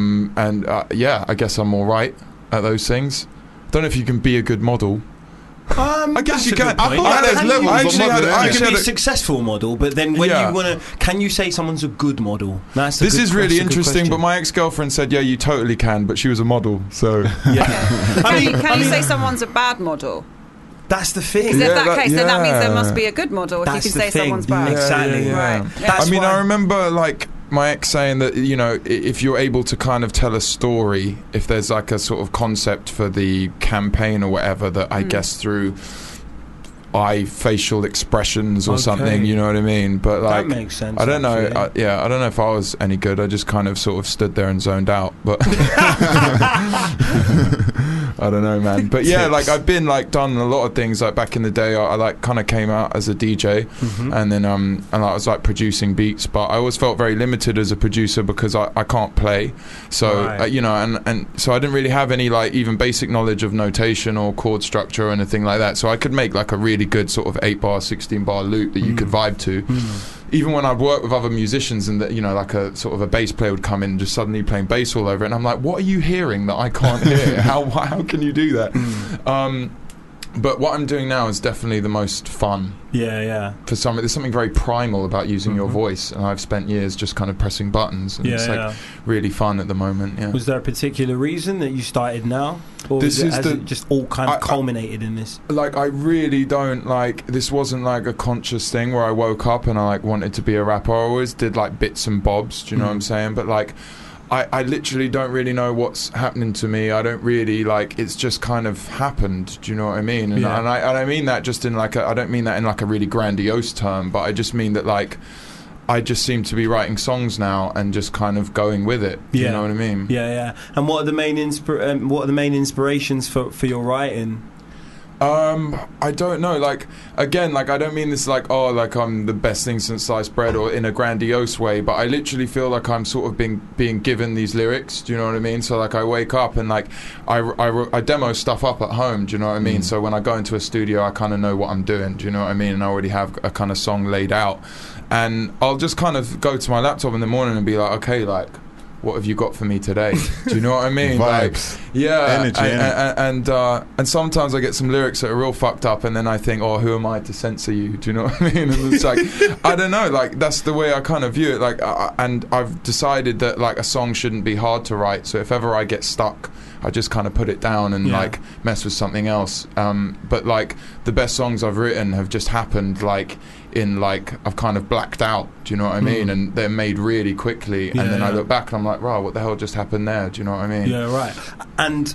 I guess I'm all right at those things. Don't know if you can be a good model. I guess you can. I feel like there's levels of modelling. You can be a successful model, but then when you want to, can you say someone's a good model? This is really interesting, but my ex-girlfriend said, yeah, you totally can, but she was a model, so... Can you say someone's a bad model? That's the thing. Because in that case, then that means there must be a good model if you can say someone's bad. Exactly. Right. I mean, I remember, like, my ex saying that, you know, if you're able to kind of tell a story, if there's like a sort of concept for the campaign or whatever, that I guess through facial expressions or something, you know what I mean? But like, that makes sense. I don't know. Actually. I don't know if I was any good. I just kind of sort of stood there and zoned out. But I don't know, man. But yeah, like I've been like done a lot of things. Like back in the day, I like kind of came out as a DJ, and then and I was like producing beats. But I always felt very limited as a producer because I can't play. So you know, and so I didn't really have any like even basic knowledge of notation or chord structure or anything like that. So I could make like a really good sort of 8-bar, 16-bar loop that you could vibe to. Even when I'd work with other musicians and that, you know, like a sort of a bass player would come in and just suddenly playing bass all over it, and I'm like, what are you hearing that I can't hear? How can you do that? But what I'm doing now is definitely the most fun. Yeah. There's something very primal about using your voice, and I've spent years just kind of pressing buttons, and it's like really fun at the moment. Yeah. Was there a particular reason that you started now, or has it just all kind of culminated in this? Like, I really don't like. This wasn't like a conscious thing where I woke up and I like wanted to be a rapper. I always did like bits and bobs. Do you know what I'm saying? But like, I literally don't really know what's happening to me. I don't really like. It's just kind of happened. Do you know what I mean? And, I mean that just in like I don't mean that in like a really grandiose term, but I just mean that like I just seem to be writing songs now and just kind of going with it. Do you know what I mean? Yeah. And what are the main inspirations for your writing? I don't know. Like, again, like I don't mean this like, oh, like I'm the best thing since sliced bread, or in a grandiose way, but I literally feel like I'm sort of being given these lyrics. Do you know what I mean? So like I wake up and like I demo stuff up at home. Do you know what I mean? So when I go into a studio, I kind of know what I'm doing. Do you know what I mean? And I already have a kind of song laid out, and I'll just kind of go to my laptop in the morning and be like, okay, like, what have you got for me today? Do you know what I mean? Vibes. Like, energy. And sometimes I get some lyrics that are real fucked up, and then I think, oh, who am I to censor you? Do you know what I mean? And it's like, I don't know, like that's the way I kind of view it. Like, and I've decided that like a song shouldn't be hard to write. So if ever I get stuck, I just kind of put it down and like mess with something else. But like the best songs I've written have just happened like in like I've kind of blacked out. Do you know what I mean? And they're made really quickly, and then I look back and I'm like, wow, what the hell just happened there? Do you know what I mean? Yeah, right. And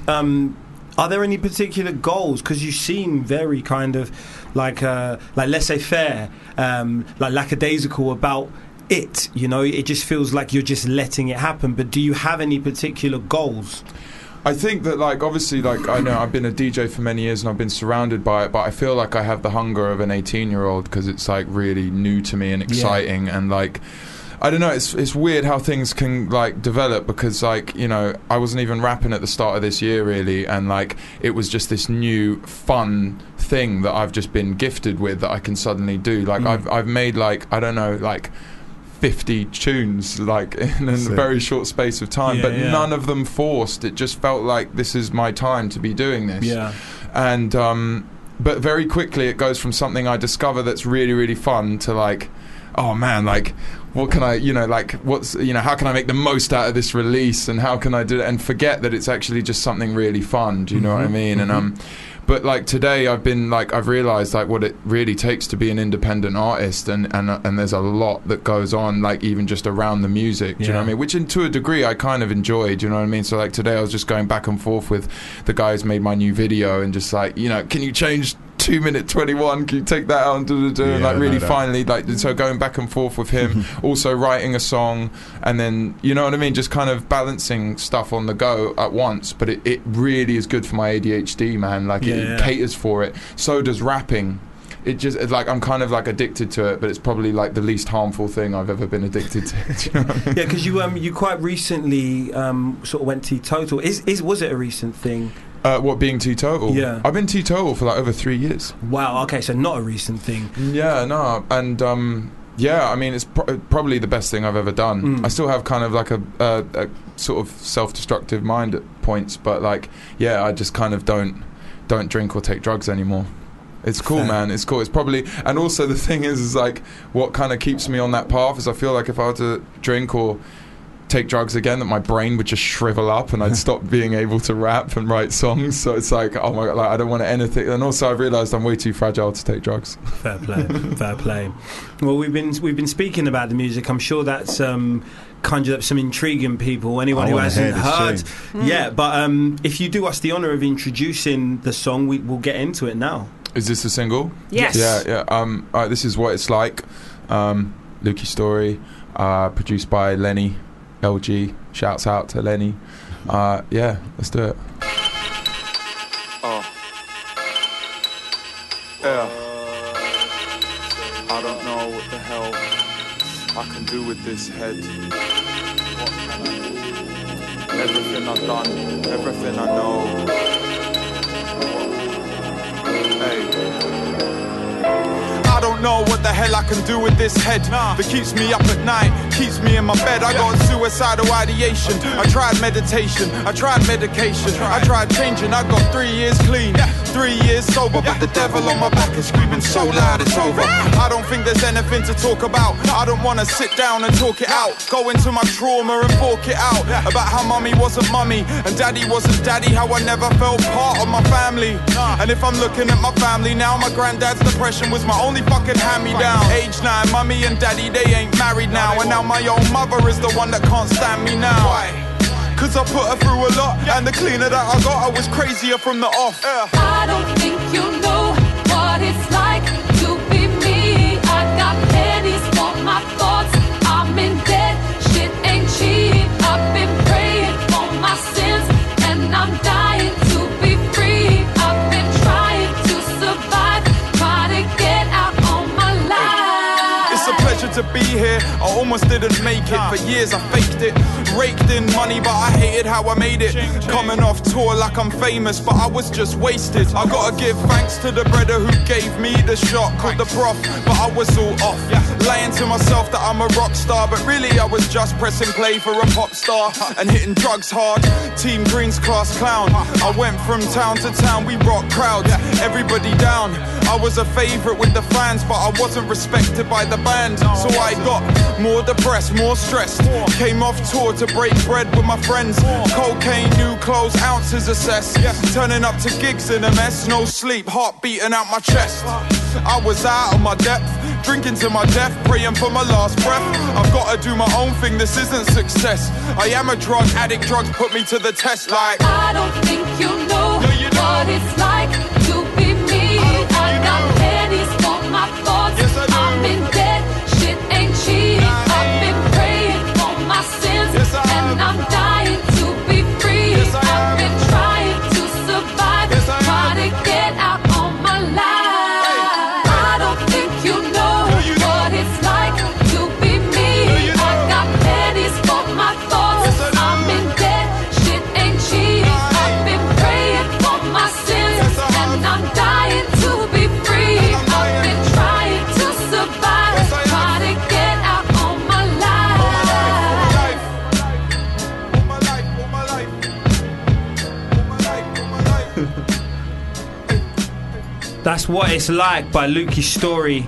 are there any particular goals? Because you seem very kind of like laissez-faire, like lackadaisical about it. You know, it just feels like you're just letting it happen. But do you have any particular goals? I think that, like, obviously, like, I know I've been a DJ for many years and I've been surrounded by it, but I feel like I have the hunger of an 18-year-old because it's, like, really new to me and exciting. And, like, I don't know, it's weird how things can, like, develop because, like, you know, I wasn't even rapping at the start of this year, really, and, like, it was just this new, fun thing that I've just been gifted with that I can suddenly do. Like, I've made, like, I don't know, like 50 tunes like in a very short space of time, but none of them forced. It just felt like this is my time to be doing this. And but very quickly it goes from something I discover that's really, really fun to like, oh man, like what can I, you know, like what's, you know, how can I make the most out of this release, and how can I do it, and forget that it's actually just something really fun. Do you know what I mean? And but like today I've realised like what it really takes to be an independent artist, and there's a lot that goes on, like even just around the music. Do you know what I mean? Which to a degree I kind of enjoy. Do you know what I mean? So like today I was just going back and forth with the guy who's made my new video, and just like, you know, can you change 2:21, can you take that out and and like really finally like, so going back and forth with him, also writing a song, and then, you know what I mean, just kind of balancing stuff on the go at once. But it really is good for my ADHD, man. Like it caters for it. So does rapping. It just, it's like I'm kind of like addicted to it, but it's probably like the least harmful thing I've ever been addicted to. Do you know what I mean? Yeah, because you quite recently sort of went teetotal. Was it a recent thing? What, being teetotal? Yeah. I've been teetotal for like over 3 years. Wow, okay, so not a recent thing. Yeah, no, and yeah, I mean, it's probably the best thing I've ever done. I still have kind of like a sort of self-destructive mind at points, but like, yeah, I just kind of don't drink or take drugs anymore. It's cool, man. It's cool. It's probably, and also the thing is like, what kind of keeps me on that path is I feel like if I were to drink or take drugs again, that my brain would just shrivel up and I'd stop being able to rap and write songs. So it's like, oh my god, like I don't want anything. And also I've realised I'm way too fragile to take drugs. Fair play. Fair play. Well, we've been speaking about the music. I'm sure that's conjured up some intrigue in people. Anyone who hasn't heard yet, but if you do us the honour of introducing the song, we'll get into it now. Is this a single? Yes. Yeah. Alright, this is What It's Like. Lukey Story, produced by Lenny LG. Shouts out to Lenny. Yeah, let's do it. Yeah. I don't know what the hell I can do with this head. What can I? Everything I've done, everything I know. Hey. I don't don't know what the hell I can do with this head that keeps me up at night, keeps me in my bed. I got suicidal ideation. I tried meditation, I tried medication, I tried changing. I got 3 years clean, 3 years sober, but the devil on my back is screaming so loud it's over. I don't think there's anything to talk about. I don't wanna sit down and talk it out, go into my trauma and fork it out about how mummy wasn't mummy and daddy wasn't daddy, how I never felt part of my family. And if I'm looking at my family now, my granddad's depression was my only fucking hand-me-down. Age 9, mummy and daddy, they ain't married now, and now my own mother is the one that can't stand me now. Why? Cause I put her through a lot, and the cleaner that I got, I was crazier from the off. I don't think you know what it's like to be me. I got pennies for my thoughts, I'm in debt, shit ain't cheap. I've been praying for my sins, and I'm dying to be free. I've been trying to survive, trying to get out on my life. It's a pleasure to be here, I almost didn't make it. For years I faked it, raked in money, but I hated how I made it. Coming off tour like I'm famous, but I was just wasted. I gotta give thanks to the brother who gave me the shot, called the prof, but I was all off. Lying to myself that I'm a rock star, but really I was just pressing play for a pop star and hitting drugs hard. Team Green's class clown. I went from town to town, we rock crowds, everybody down. I was a favourite with the fans, but I wasn't respected by the band. So I got more depressed, more stressed. Came off tour to break bread with my friends. Cocaine, new clothes, ounces assessed. Turning up to gigs in a mess, no sleep, heart beating out my chest. I was out of my depth, drinking to my death, praying for my last breath. I've got to do my own thing, this isn't success. I am a drug addict, drugs put me to the test like I don't think you know what it's like to be me. I got pennies for my thoughts, I'm in debt, shit ain't cheap. I've been praying for my sins, and I'm dying to be free. I've been trying to survive, trying to get out on my life. I don't think you know what it's like to be me. I got pennies for my thoughts, I'm in debt, shit ain't cheap. I've been praying for my sins, and I'm dying to be free. I've been trying to survive, trying to get out on my life. That's What It's Like by Lukey Story.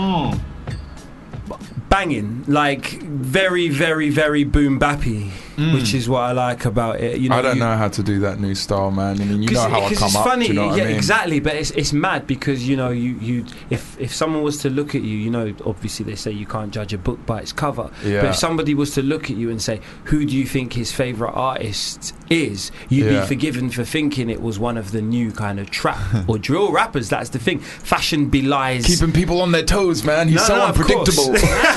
Banging, like very, very, very boom bappy, which is what I like about it. You know, I don't know how to do that new style, man. I mean, you know how I come it's up. Funny, do you know what I mean? Exactly. But it's mad because you know you if someone was to look at you, you know, obviously they say you can't judge a book by its cover. Yeah. But if somebody was to look at you and say, who do you think his favourite artist is, you'd be forgiven for thinking it was one of the new kind of trap or drill rappers. That's the thing. Fashion belies keeping people on their toes, man. He's so unpredictable.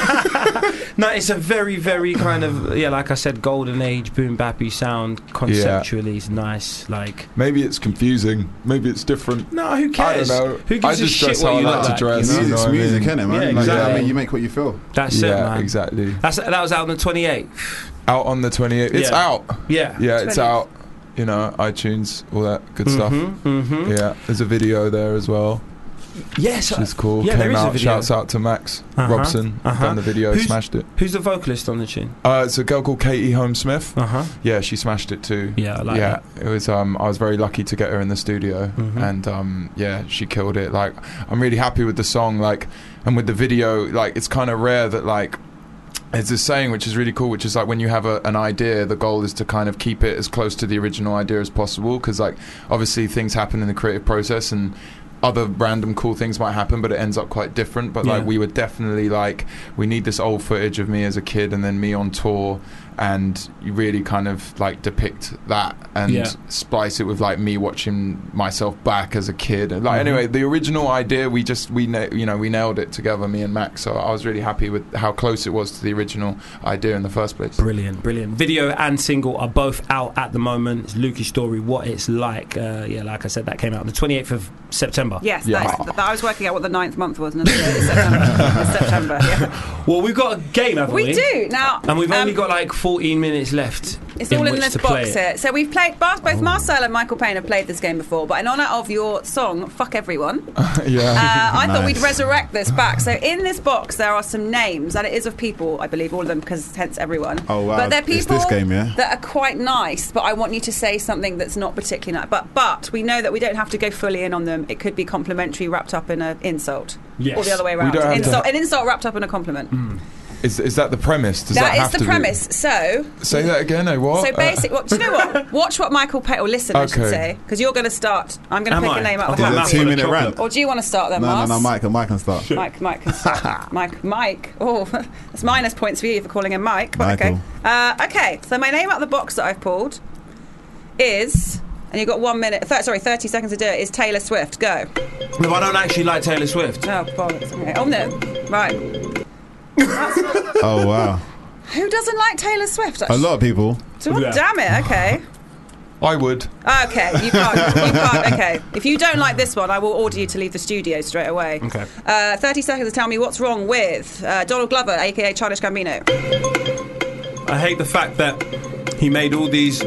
No, it's a very, very kind of like I said, golden age boom bappy sound. Conceptually, it's nice. Like maybe it's confusing, maybe it's different. No, who cares? I don't know. Who gives I just a shit dress what how I you like look to like, dress. you know? Music's music, innit, man? Yeah, Like, exactly. I mean, you make what you feel. That's it, man. Exactly. That was out on the 28th. Out on the 28th. It's out. Yeah, it's out. You know, iTunes, all that good stuff. Yeah, there's a video there as well. Yes, which is cool. Yeah, Came there is a out. video. Shouts out to Max Robson. Done the video, smashed it. Who's the vocalist on the tune? It's a girl called Katie Holmes Smith. Yeah, she smashed it too. Yeah, I like that. It was. I was very lucky to get her in the studio, and yeah, she killed it. Like, I'm really happy with the song. Like, and with the video, like, it's kind of rare that like. There's this saying which is really cool, which is like when you have an idea, the goal is to kind of keep it as close to the original idea as possible, because like obviously things happen in the creative process and other random cool things might happen, but it ends up quite different. But like we were definitely like, we need this old footage of me as a kid and then me on tour, and you really kind of like depict that and splice it with like me watching myself back as a kid. And like anyway, the original idea, we nailed it together, me and Max. So I was really happy with how close it was to the original idea in the first place. Brilliant. Video and single are both out at the moment. It's Lukey Story, What It's Like. Like I said, that came out on the 28th of September. Yes, I was working out what the 9th month was, and it's September. Well, we've got a game, haven't we? We do now, and we've only got like 14 minutes left. It's all in which this to play box it. here. So we've played, both Marcel and Michael Payne have played this game before, but in honour of your song, Fuck Everyone, I thought we'd resurrect this back. So in this box there are some names, and it is of people, I believe, all of them, because hence everyone. Oh, wow. But they're It's people this game, yeah? that are quite nice, but I want you to say something that's not particularly nice. But we know that we don't have to go fully in on them. It could be complimentary wrapped up in an insult. Yes. Or the other way We around. don't have to- An insult wrapped up in a compliment. Is that the premise? Does that That have is the to premise. So Say that again. What? So basically, do you know what? Watch what Michael Payne, or listen, I should Okay. say, because you're going to start. I'm going to pick a name out of the Is hat. it a 2-minute rant? Or do you want to start then, No, Mars? Mike can start. Mike can start. Mike. Oh, that's minus points for you for calling him Mike. But okay. Okay. So my name out of the box that I've pulled is, and you've got 1 minute. 30 seconds to do it. Is Taylor Swift? Go. No, I don't actually like Taylor Swift. Oh, bollocks. Okay. Oh no. Right. Oh, wow. Who doesn't like Taylor Swift? A lot of people. So, damn it. Okay. I would. Okay, you can't. Okay, if you don't like this one, I will order you to leave the studio straight away. Okay. 30 seconds to tell me what's wrong with Donald Glover, aka Childish Gambino. I hate the fact that he made all these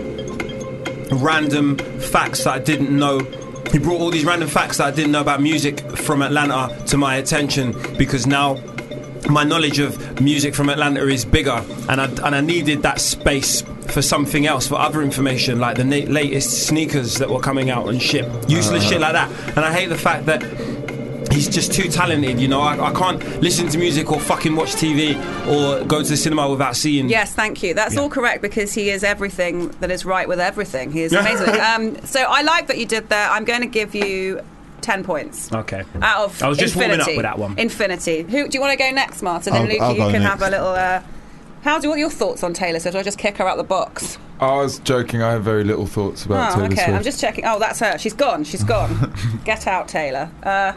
random facts that I didn't know. He brought all these random facts that I didn't know about music from Atlanta to my attention, because now my knowledge of music from Atlanta is bigger, and I needed that space for something else, for other information, like the latest sneakers that were coming out and shit, useless shit like that. And I hate the fact that he's just too talented, you know. I can't listen to music or fucking watch TV or go to the cinema without seeing. Yes, thank you. That's all correct, because he is everything that is right with everything. He is amazing. So I like that you did that. I'm going to give you 10 points. Okay. Out of I was just infinity. warming up with that one. Infinity. Who do you want to go next, Martin? And then I'll Luke, you go can next. have a little. What are your thoughts on Taylor Swift? Or just kick her out the box? I was joking. I have very little thoughts about Taylor okay. Swift. I'm just checking. Oh, that's her. She's gone. Get out, Taylor.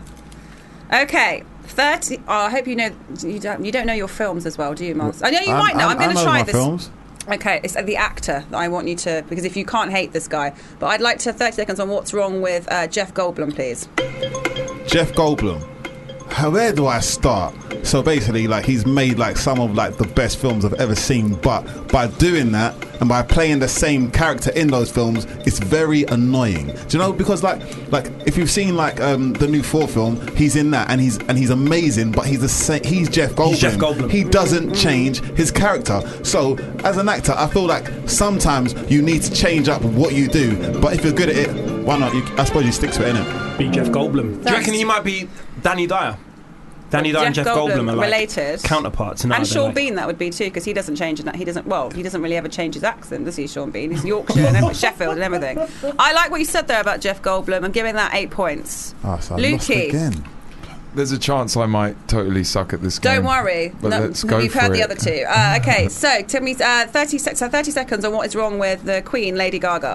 Okay. 30. Oh, I hope you know. You don't know your films as well, do you, Mars? I know you might know. I'm going to try this. Films. Okay, it's the actor that I want you to, because if you can't hate this guy, but I'd like to 30 seconds on what's wrong with Jeff Goldblum, please. Jeff Goldblum. Where do I start? So basically, like, he's made like some of like the best films I've ever seen, but by doing that and by playing the same character in those films, it's very annoying. Do you know? Because like if you've seen like the new 4 film, he's in that and he's amazing, but he's the same. He's Jeff Goldblum. He's Jeff Goldblum. He doesn't change his character. So as an actor, I feel like sometimes you need to change up what you do. But if you're good at it, why not? I suppose you stick to it, innit? Be Jeff Goldblum. Do you reckon he might be Danny Dyer? Danny Dyer and Jeff Goldblum are like related counterparts. No, and they're Sean like- Bean, that would be too, because he doesn't change that. He doesn't really ever change his accent, does he, Sean Bean? He's Yorkshire and Sheffield and everything. I like what you said there about Jeff Goldblum. I'm giving that 8 points. Oh, so I lost Lukey. again. There's a chance I might totally suck at this game. Don't worry. But let's go you've for heard it. the other two. Okay, so tell me 30 seconds on what is wrong with the Queen, Lady Gaga.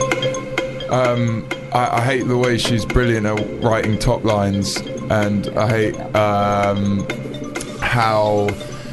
I hate the way she's brilliant at writing top lines, and I hate how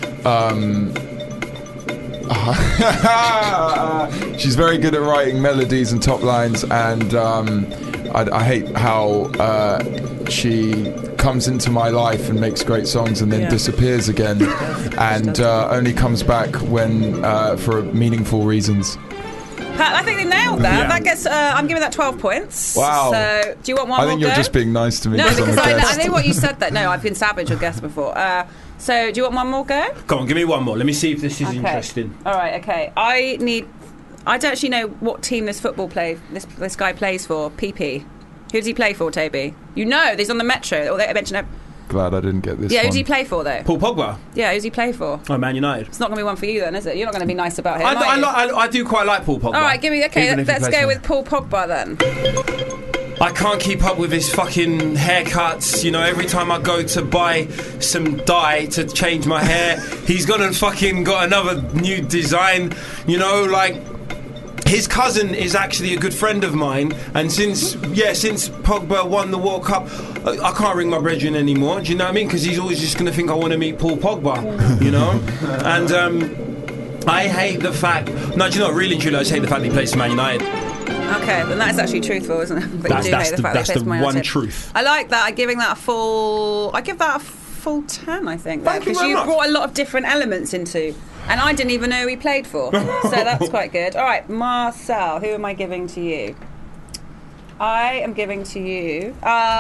she's very good at writing melodies and top lines, and I hate how she comes into my life and makes great songs and then disappears again, and only comes back when for meaningful reasons. Pat, I think they nailed that. Yeah. That gets. I'm giving that 12 points. Wow. So, do you want one I more think you're go? just being nice to me. No, I'm because a I guest. know what you said. That no, I've been savage with guests before. So, do you want one more go? Go on, give me one more. Let me see if this is interesting. All right. Okay. I don't actually know what team this guy plays for. PP. Who does he play for, Toby? You know, he's on the Metro. Or they mentioned it. Glad I didn't get this. Yeah, who one. does he play for though? Paul Pogba. Yeah, who's he play for? Oh, Man United. It's not going to be one for you then, is it? You're not going to be nice about him. I do quite like Paul Pogba. All right, give me. Okay, Even if he let's plays go for- with Paul Pogba then. I can't keep up with his fucking haircuts. You know, every time I go to buy some dye to change my hair, he's gone and fucking got another new design. You know, like, his cousin is actually a good friend of mine, and since Pogba won the World Cup, I can't ring my brethren anymore. Do you know what I mean? Because he's always just going to think I want to meet Paul Pogba. You know, and I hate the fact. No, do you know what? Really, truly, I just hate the fact that he plays for Man United. Okay, then that's actually truthful, isn't it? But That's you do hate the fact that he plays for Man one United. truth. I like that. I'm giving that a full. I give that a full 10, I think, Thank you because very you much. brought a lot of different elements into, and I didn't even know who he played for. So that's quite good. All right, Marcel, who am I giving to you? I am giving to you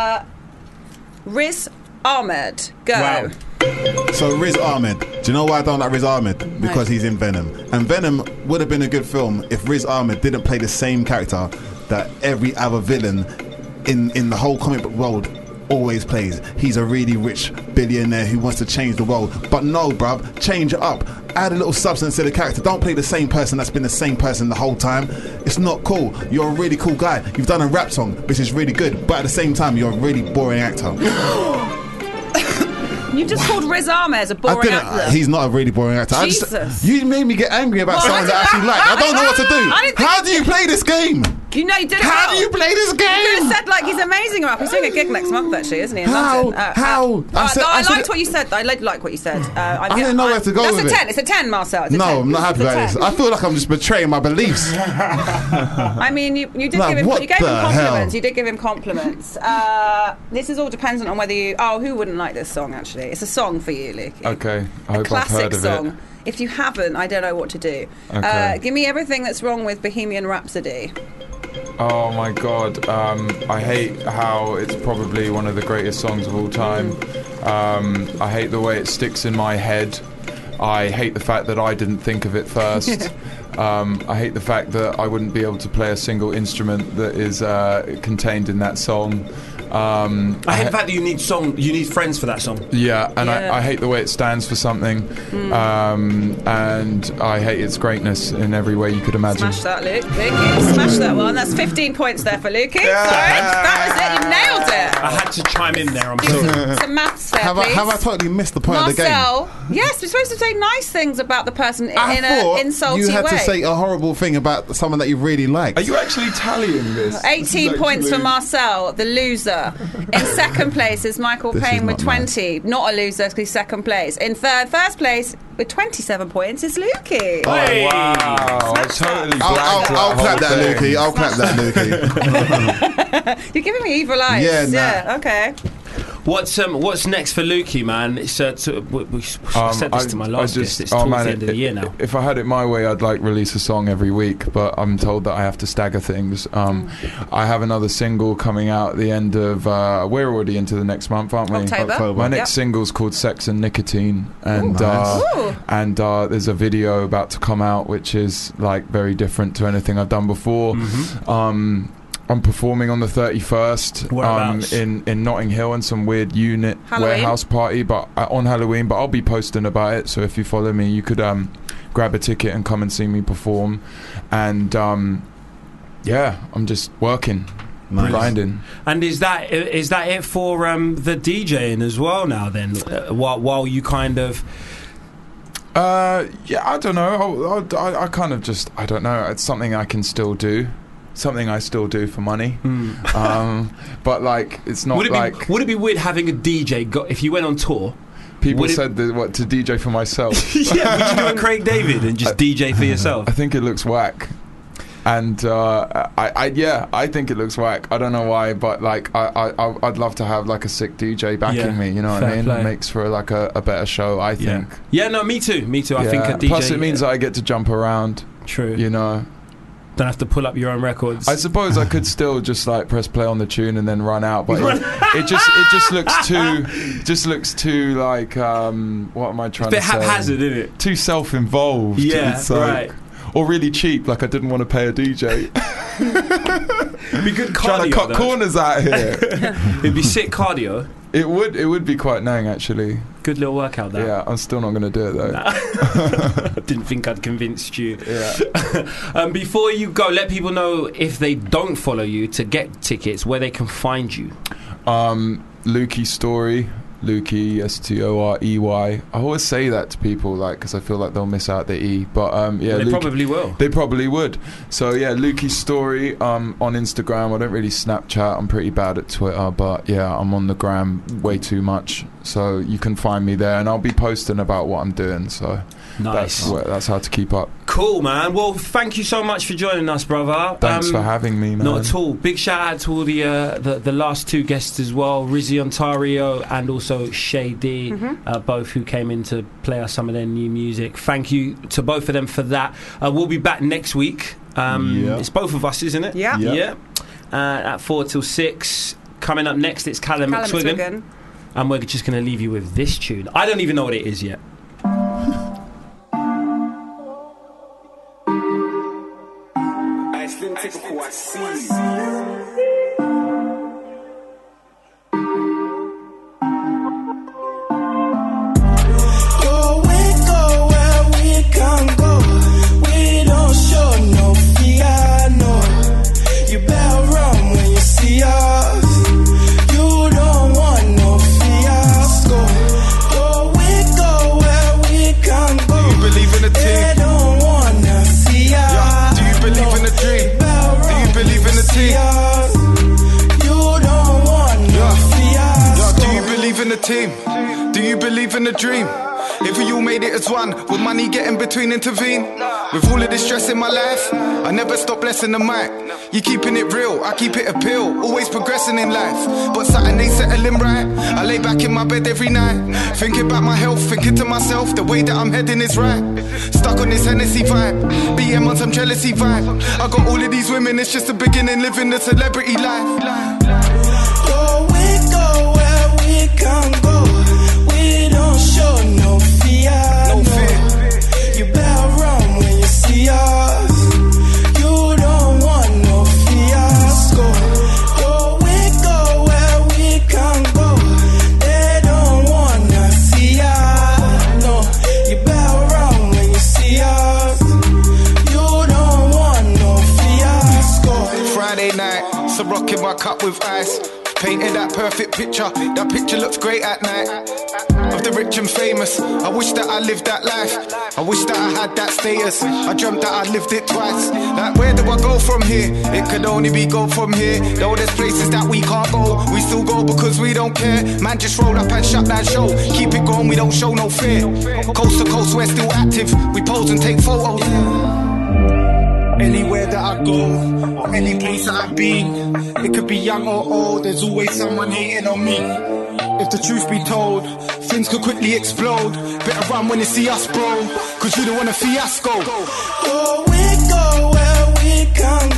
Riz Ahmed. Go. Wow. So Riz Ahmed, do you know why I don't like Riz Ahmed? Because he's in Venom, and Venom would have been a good film if Riz Ahmed didn't play the same character that every other villain in the whole comic book world always plays. He's a really rich billionaire who wants to change the world, but no, bruv, change it up. Add a little substance to the character. Don't play the same person that's been the same person the whole time. It's not cool. You're a really cool guy. You've done a rap song, which is really good, but at the same time, you're a really boring actor. You just called Riz Ahmed as a boring actor. He's not a really boring actor. Jesus. You made me get angry about something that I actually like. I don't know what to do. How do you play this game? You know, you did it How well. do you play this game? You could have said, like, he's amazing rap. He's doing a gig next month, actually, isn't he? In How? London. How? I liked what you said. I like what you said. I didn't know where to go that's with a it. 10. It's a 10, Marcel. It's a No, 10. I'm not happy It's a about this. 10. I feel like I'm just betraying my beliefs. I mean, you did Like, give him. what You gave him the compliments. hell? You did give him compliments. This is all dependent on whether you. Oh, who wouldn't like this song? Actually, it's a song for you, Luke. Okay, I hope I've Classic heard of song. it. If you haven't, I don't know what to do. Okay. Give me everything that's wrong with Bohemian Rhapsody. Oh my god, I hate how it's probably one of the greatest songs of all time. I hate the way it sticks in my head. I hate the fact that I didn't think of it first. I hate the fact that I wouldn't be able to play a single instrument that is contained in that song. I hate the fact that you need friends for that song. Yeah, and Yeah. I hate the way it stands for something. And I hate its greatness in every way you could imagine. Smash that, Luke. Lukey, smash that one. That's 15 points there for Lukey. Sorry, that was it. You nailed it. I had to chime in there. I'm sorry. Some maths there, Have please. I totally missed the point of the game? Marcel, yes, we're supposed to say nice things about the person in I an thought insulty you had way. to say a horrible thing about someone that you really liked. Are you actually tallying this? 18 points for Marcel, the loser. In second place is Michael This Payne is with not 20. Not a loser because he's second place. In first place with 27 points is Lukey. Oh, wow. I totally I'll clap that, Lukey. I'll clap that, Lukey. You're giving me evil eyes. Yeah, nah. Yeah, okay. What's next for Lukey, man? It's I said this to my last guest. It's towards the end of the year now. If I had it my way, I'd like release a song every week, but I'm told that I have to stagger things. I have another single coming out at the end of. We're already into the next month, aren't we? October. My next single's called "Sex and Nicotine," and there's a video about to come out, which is like very different to anything I've done before. I'm performing on the 31st in Notting Hill in some weird unit Halloween? warehouse party, but on Halloween. But I'll be posting about it, so if you follow me, you could grab a ticket and come and see me perform. And yeah, I'm just working, grinding. And is that it for the DJing as well now? Then while you kind of. Yeah, I don't know. I kind of just, I don't know. It's something I can still do. Something I still do for money. But like, it's not would it be weird having a DJ if you went on tour? People said to DJ for myself. Yeah, would you do a Craig David and just DJ for yourself? I think it looks whack. And I think it looks whack. I don't know why, but like I'd love to have like a sick DJ backing me. You know what I mean? It makes for like a better show. I think. Yeah, no, me too. I think a DJ. Plus, it means that I get to jump around. True. You know. Don't have to pull up your own records. I suppose I could still just like press play on the tune and then run out, but it just looks too like what am I trying to say? It's a bit haphazard, isn't it? Too self-involved. Yeah, it's like, right. Or really cheap, like I didn't want to pay a DJ. It'd be good cardio. Trying to cut corners out here. It'd be sick cardio. It would be quite nang actually. Good little workout there. Yeah, I'm still not going to do it though. Didn't think I'd convinced you. Yeah. Before you go, let people know if they don't follow you to get tickets where they can find you. Lukey Story. Lukey, Storey. I always say that to people, like, because I feel like they'll miss out the E. But yeah, they probably will. They probably would. So yeah, Lukey Story on Instagram. I don't really Snapchat. I'm pretty bad at Twitter, but yeah, I'm on the gram way too much. So you can find me there, and I'll be posting about what I'm doing. So nice. That's how to keep up. Cool, man. Well, thank you so much for joining us, brother. Thanks for having me, man. Not at all. Big shout out to all the last two guests as well, Rizzy Ontario and also Shay D, both who came in to play us some of their new music. Thank you to both of them for that. We'll be back next week. It's both of us, isn't it? Yeah. At 4 till 6. Coming up next, it's Callum McTwigan. And we're just going to leave you with this tune. I don't even know what it is yet. In the dream, if we all made it as one, would money get in between intervene? With all of this stress in my life, I never stop blessing the mic. You keeping it real, I keep it a pill, always progressing in life. But something ain't settling right. I lay back in my bed every night, thinking about my health, thinking to myself, the way that I'm heading is right. Stuck on this Hennessy vibe, BM on some jealousy vibe. I got all of these women, it's just the beginning, living the celebrity life. Go where we can go. Don't show no fear, no fear. You better run when you see us. You don't want no fiasco. Go where we can go. They don't wanna see us. No, you better run when you see us. You don't want no fiasco. Friday night, so rocking my cup with ice. Painted that perfect picture, that picture looks great at night. Of the rich and famous, I wish that I lived that life. I wish that I had that status. I dreamt that I lived it twice. Like, where do I go from here? It could only be go from here. Though there's places that we can't go, we still go because we don't care. Man just roll up and shut that show. Keep it going, we don't show no fear. Coast to coast, we're still active. We pose and take photos. Anywhere that I go, or any place that I've been, it could be young or old, there's always someone hating on me. If the truth be told, things could quickly explode. Better run when you see us, bro, cause you don't want a fiasco. Go where we can